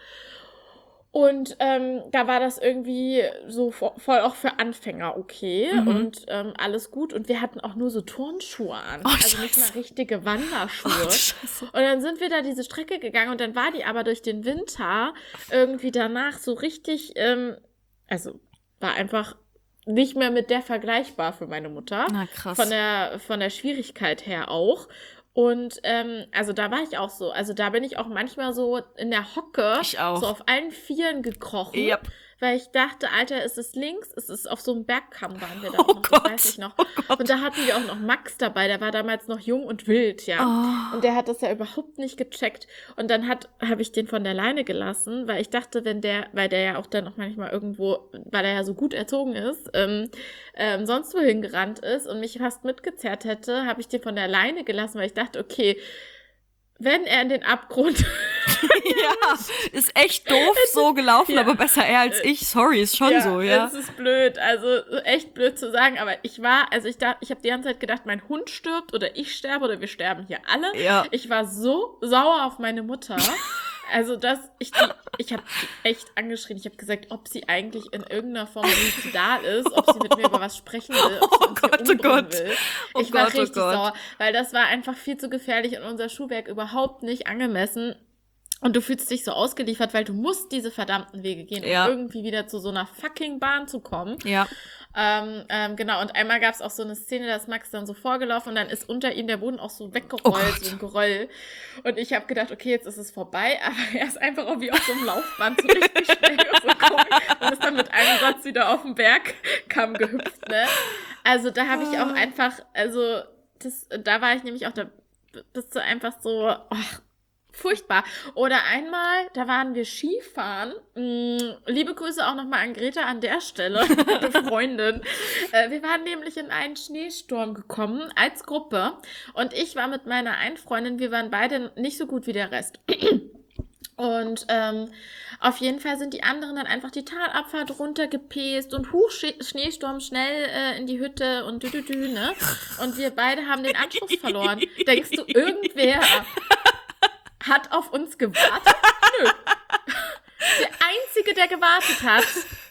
A: Und ähm, da war das irgendwie so vo- voll auch für Anfänger okay
B: Mhm.
A: und ähm, alles gut. Und wir hatten auch nur so Turnschuhe an,
B: Oh,
A: also nicht
B: Scheiße.
A: mal richtige Wanderschuhe.
B: Oh, Scheiße.
A: Und dann sind wir da diese Strecke gegangen und dann war die aber durch den Winter irgendwie danach so richtig, ähm, also war einfach nicht mehr mit der vergleichbar für meine Mutter.
B: Na, krass.
A: Von der, von der Schwierigkeit her auch. Und ähm, also da war ich auch so. Also da bin ich auch manchmal so in der Hocke
B: Ich auch.
A: so auf allen Vieren gekrochen.
B: Yep.
A: Weil ich dachte, Alter, ist es links? Ist es auf so einem Bergkamm waren wir da
B: Oh
A: auch noch,
B: Gott.
A: das weiß ich noch.
B: Oh Gott.
A: Und da hatten wir auch noch Max dabei, der war damals noch jung und wild, ja.
B: Oh.
A: Und der hat das ja überhaupt nicht gecheckt. Und dann hat habe ich den von der Leine gelassen, weil ich dachte, wenn der, weil der ja auch dann auch manchmal irgendwo, weil er ja so gut erzogen ist, ähm, ähm, sonst wohin gerannt ist und mich fast mitgezerrt hätte, habe ich den von der Leine gelassen, weil ich dachte, okay, wenn er in den Abgrund
B: Ja, ist echt doof so gelaufen,
A: ja.
B: aber besser er als ich. Sorry, ist schon so, ja.
A: Es ist blöd, also echt blöd zu sagen, aber ich war, also ich dachte, ich habe die ganze Zeit gedacht, mein Hund stirbt oder ich sterbe oder wir sterben hier alle.
B: Ja.
A: Ich war so sauer auf meine Mutter. Also, dass ich die, ich habe die echt angeschrien. Ich habe gesagt, ob sie eigentlich in irgendeiner Form suizidal ist, ob sie mit mir über was sprechen will, ob sie uns
B: Oh Gott,
A: hier
B: oh
A: umbringen
B: Gott.
A: will.
B: Oh
A: Ich war
B: Gott, oh
A: richtig
B: Gott.
A: sauer, weil das war einfach viel zu gefährlich und unser Schuhwerk überhaupt nicht angemessen. Und du fühlst dich so ausgeliefert, weil du musst diese verdammten Wege gehen,
B: Ja.
A: um irgendwie wieder zu so einer fucking Bahn zu kommen.
B: Ja.
A: Ähm, ähm, genau, und einmal gab es auch so eine Szene, da ist Max dann so vorgelaufen und dann ist unter ihm der Boden auch so
B: Oh
A: weggerollt,
B: Gott.
A: so ein Geröll. Und ich habe gedacht, okay, jetzt ist es vorbei, aber er ist einfach auch wie auf so einem Laufband so richtig schnell und so komisch und ist dann mit einem Satz wieder auf den Bergkamm gehüpft, ne? Also da habe ich auch einfach, also das, da war ich nämlich auch, da bist du einfach so, ach, furchtbar. Oder einmal, da waren wir Skifahren. Mm, liebe Grüße auch nochmal an Greta an der Stelle, meine Freundin. Äh, wir waren nämlich in einen Schneesturm gekommen als Gruppe. Und ich war mit meiner einen Freundin, wir waren beide nicht so gut wie der Rest. Und ähm, auf jeden Fall sind die anderen dann einfach die Talabfahrt runtergepest und huch, Sch- Schneesturm schnell äh, in die Hütte und düdüdü, ne? Und wir beide haben den Anschluss verloren. Denkst du, irgendwer hat auf uns gewartet? Nö. Der Einzige, der gewartet hat,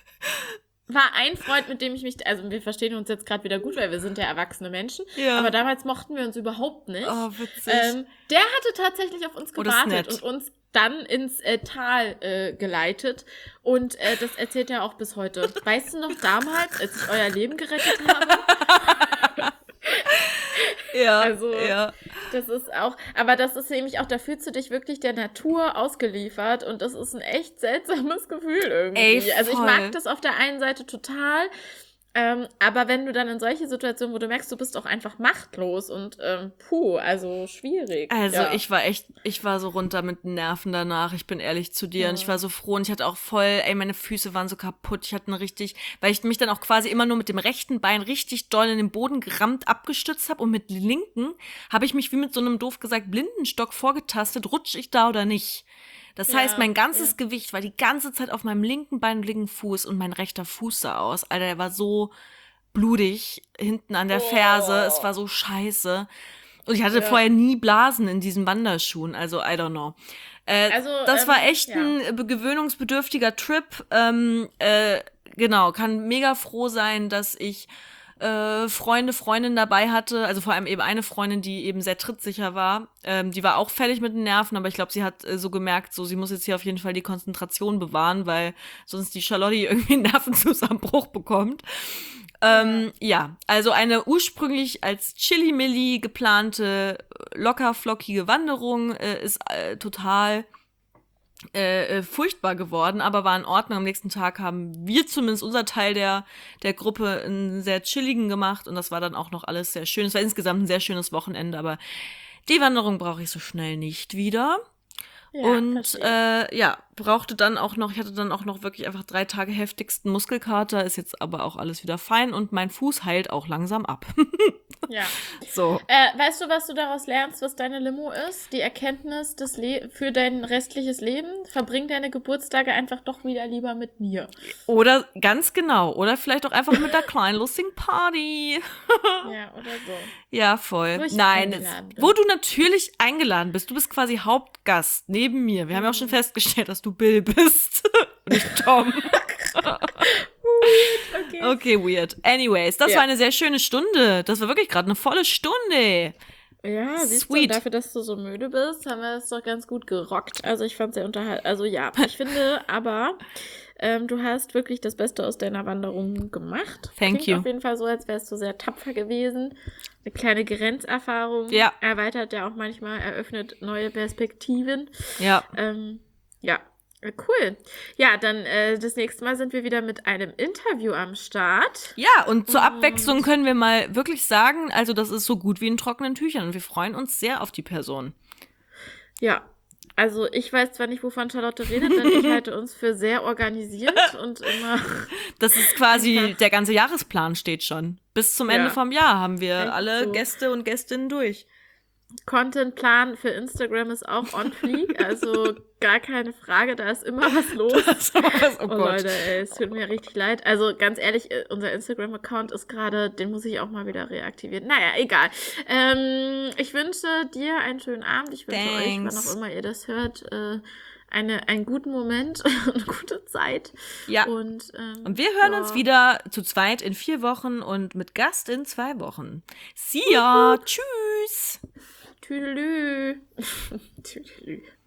A: war ein Freund, mit dem ich mich, also wir verstehen uns jetzt gerade wieder gut, weil wir sind ja erwachsene Menschen,
B: Ja.
A: aber damals mochten wir uns überhaupt nicht.
B: Oh, witzig.
A: Ähm, der hatte tatsächlich auf uns
B: Oh, das ist
A: gewartet
B: nett.
A: und uns dann ins äh, Tal äh, geleitet und äh, das erzählt er auch bis heute. Weißt du noch damals, als ich euer Leben gerettet habe?
B: ja,
A: also-
B: ja.
A: Das ist auch, aber das ist nämlich auch, da fühlst du dich wirklich der Natur ausgeliefert und das ist ein echt seltsames Gefühl irgendwie.
B: Ey,
A: Also ich
B: voll.
A: mag das auf der einen Seite total, Ähm, aber wenn du dann in solche Situationen, wo du merkst, du bist auch einfach machtlos und ähm, puh, also schwierig.
B: Also
A: ja.
B: ich war echt, ich war so runter mit den Nerven danach, ich bin ehrlich zu dir.
A: Ja.
B: Und ich war so froh und ich hatte auch voll, ey, meine Füße waren so kaputt. Ich hatte eine richtig, weil ich mich dann auch quasi immer nur mit dem rechten Bein richtig doll in den Boden gerammt abgestützt habe und mit dem linken habe ich mich wie mit so einem doof gesagt Blindenstock vorgetastet, rutsche ich da oder nicht. Das
A: Ja,
B: heißt, mein ganzes
A: ja.
B: Gewicht war die ganze Zeit auf meinem linken Bein und linken Fuß und mein rechter Fuß sah aus. Alter, der war so blutig hinten an der Ferse. Es war so scheiße. Und ich hatte
A: Ja.
B: vorher nie Blasen in diesen Wanderschuhen. Also, I don't know. Äh,
A: Also,
B: das
A: ähm,
B: war echt
A: ja.
B: ein be- gewöhnungsbedürftiger Trip. Ähm, äh, genau, kann mega froh sein, dass ich äh, Freunde, Freundinnen dabei hatte, also vor allem eben eine Freundin, die eben sehr trittsicher war. Ähm, die war auch fertig mit den Nerven, aber ich glaube, sie hat äh, so gemerkt, so sie muss jetzt hier auf jeden Fall die Konzentration bewahren, weil sonst die Charlotte irgendwie einen Nervenzusammenbruch bekommt. Ähm, ja, also eine ursprünglich als Chili-Milli geplante, locker flockige Wanderung äh, ist äh, total Äh, äh, furchtbar geworden, aber war in Ordnung. Am nächsten Tag haben wir zumindest unser Teil der, der Gruppe einen sehr chilligen gemacht und das war dann auch noch alles sehr schön. Es war insgesamt ein sehr schönes Wochenende, aber die Wanderung brauche ich so schnell nicht wieder.
A: Ja,
B: Und
A: verstehe.
B: äh, ja, brauchte dann auch noch, ich hatte dann auch noch wirklich einfach drei Tage heftigsten Muskelkater, ist jetzt aber auch alles wieder fein und mein Fuß heilt auch langsam ab.
A: Ja.
B: So.
A: Äh, weißt du, was du daraus lernst, was deine Limo ist? Die Erkenntnis des Le für dein restliches Leben? Verbring deine Geburtstage einfach doch wieder lieber mit mir.
B: Oder ganz genau. Oder vielleicht auch einfach mit der kleinen lustigen Party.
A: Ja, oder so.
B: Ja, voll.
A: Wo ich
B: Nein,
A: eingeladen
B: es,
A: bin.
B: wo du natürlich eingeladen bist. Du bist quasi Hauptgast neben mir. Wir haben ja auch schon festgestellt, dass du Bill bist und nicht Tom.
A: Okay.
B: Okay, weird. Anyways, das
A: Ja.
B: war eine sehr schöne Stunde. Das war wirklich gerade eine volle Stunde.
A: Ja, siehst du,
B: Sweet.
A: dafür, dass du so müde bist, haben wir es doch ganz gut gerockt. Also ich fand sehr unterhaltsam. Also ja, ich finde aber, ähm, du hast wirklich das Beste aus deiner Wanderung gemacht.
B: Thank
A: Klingt
B: you.
A: auf jeden Fall so, als wärst du sehr tapfer gewesen. Eine kleine Grenzerfahrung.
B: Ja.
A: Erweitert ja auch manchmal, eröffnet neue Perspektiven.
B: Ja.
A: Ähm, ja, äh, cool. Ja, dann äh, das nächste Mal sind wir wieder mit einem Interview am Start.
B: Ja, und zur
A: Und-
B: Abwechslung können wir mal wirklich sagen, also das ist so gut wie in trockenen Tüchern und wir freuen uns sehr auf die Person.
A: Ja, also ich weiß zwar nicht, wovon Charlotte redet, denn ich halte uns für sehr organisiert und immer
B: Das ist quasi,
A: Einfach.
B: der ganze Jahresplan steht schon. Bis zum Ende
A: Ja.
B: vom Jahr haben wir
A: Echt
B: alle
A: so.
B: Gäste und Gästinnen durch.
A: Contentplan für Instagram ist auch on fleek, also gar keine Frage, da ist immer was los.
B: oh
A: Oh Leute, ey, es tut mir richtig leid. Also ganz ehrlich, äh, unser Instagram-Account ist gerade, den muss ich auch mal wieder reaktivieren. Naja, egal. Ähm, ich wünsche dir einen schönen Abend. Ich wünsche euch, wann
B: Thanks.
A: auch immer ihr das hört, äh, eine, einen guten Moment und eine gute Zeit.
B: Ja.
A: Und, ähm,
B: Und wir hören
A: ja.
B: uns wieder zu zweit in vier Wochen und mit Gast in zwei Wochen. See ya. Tschüss.
A: Tüdelü. Tüdelü.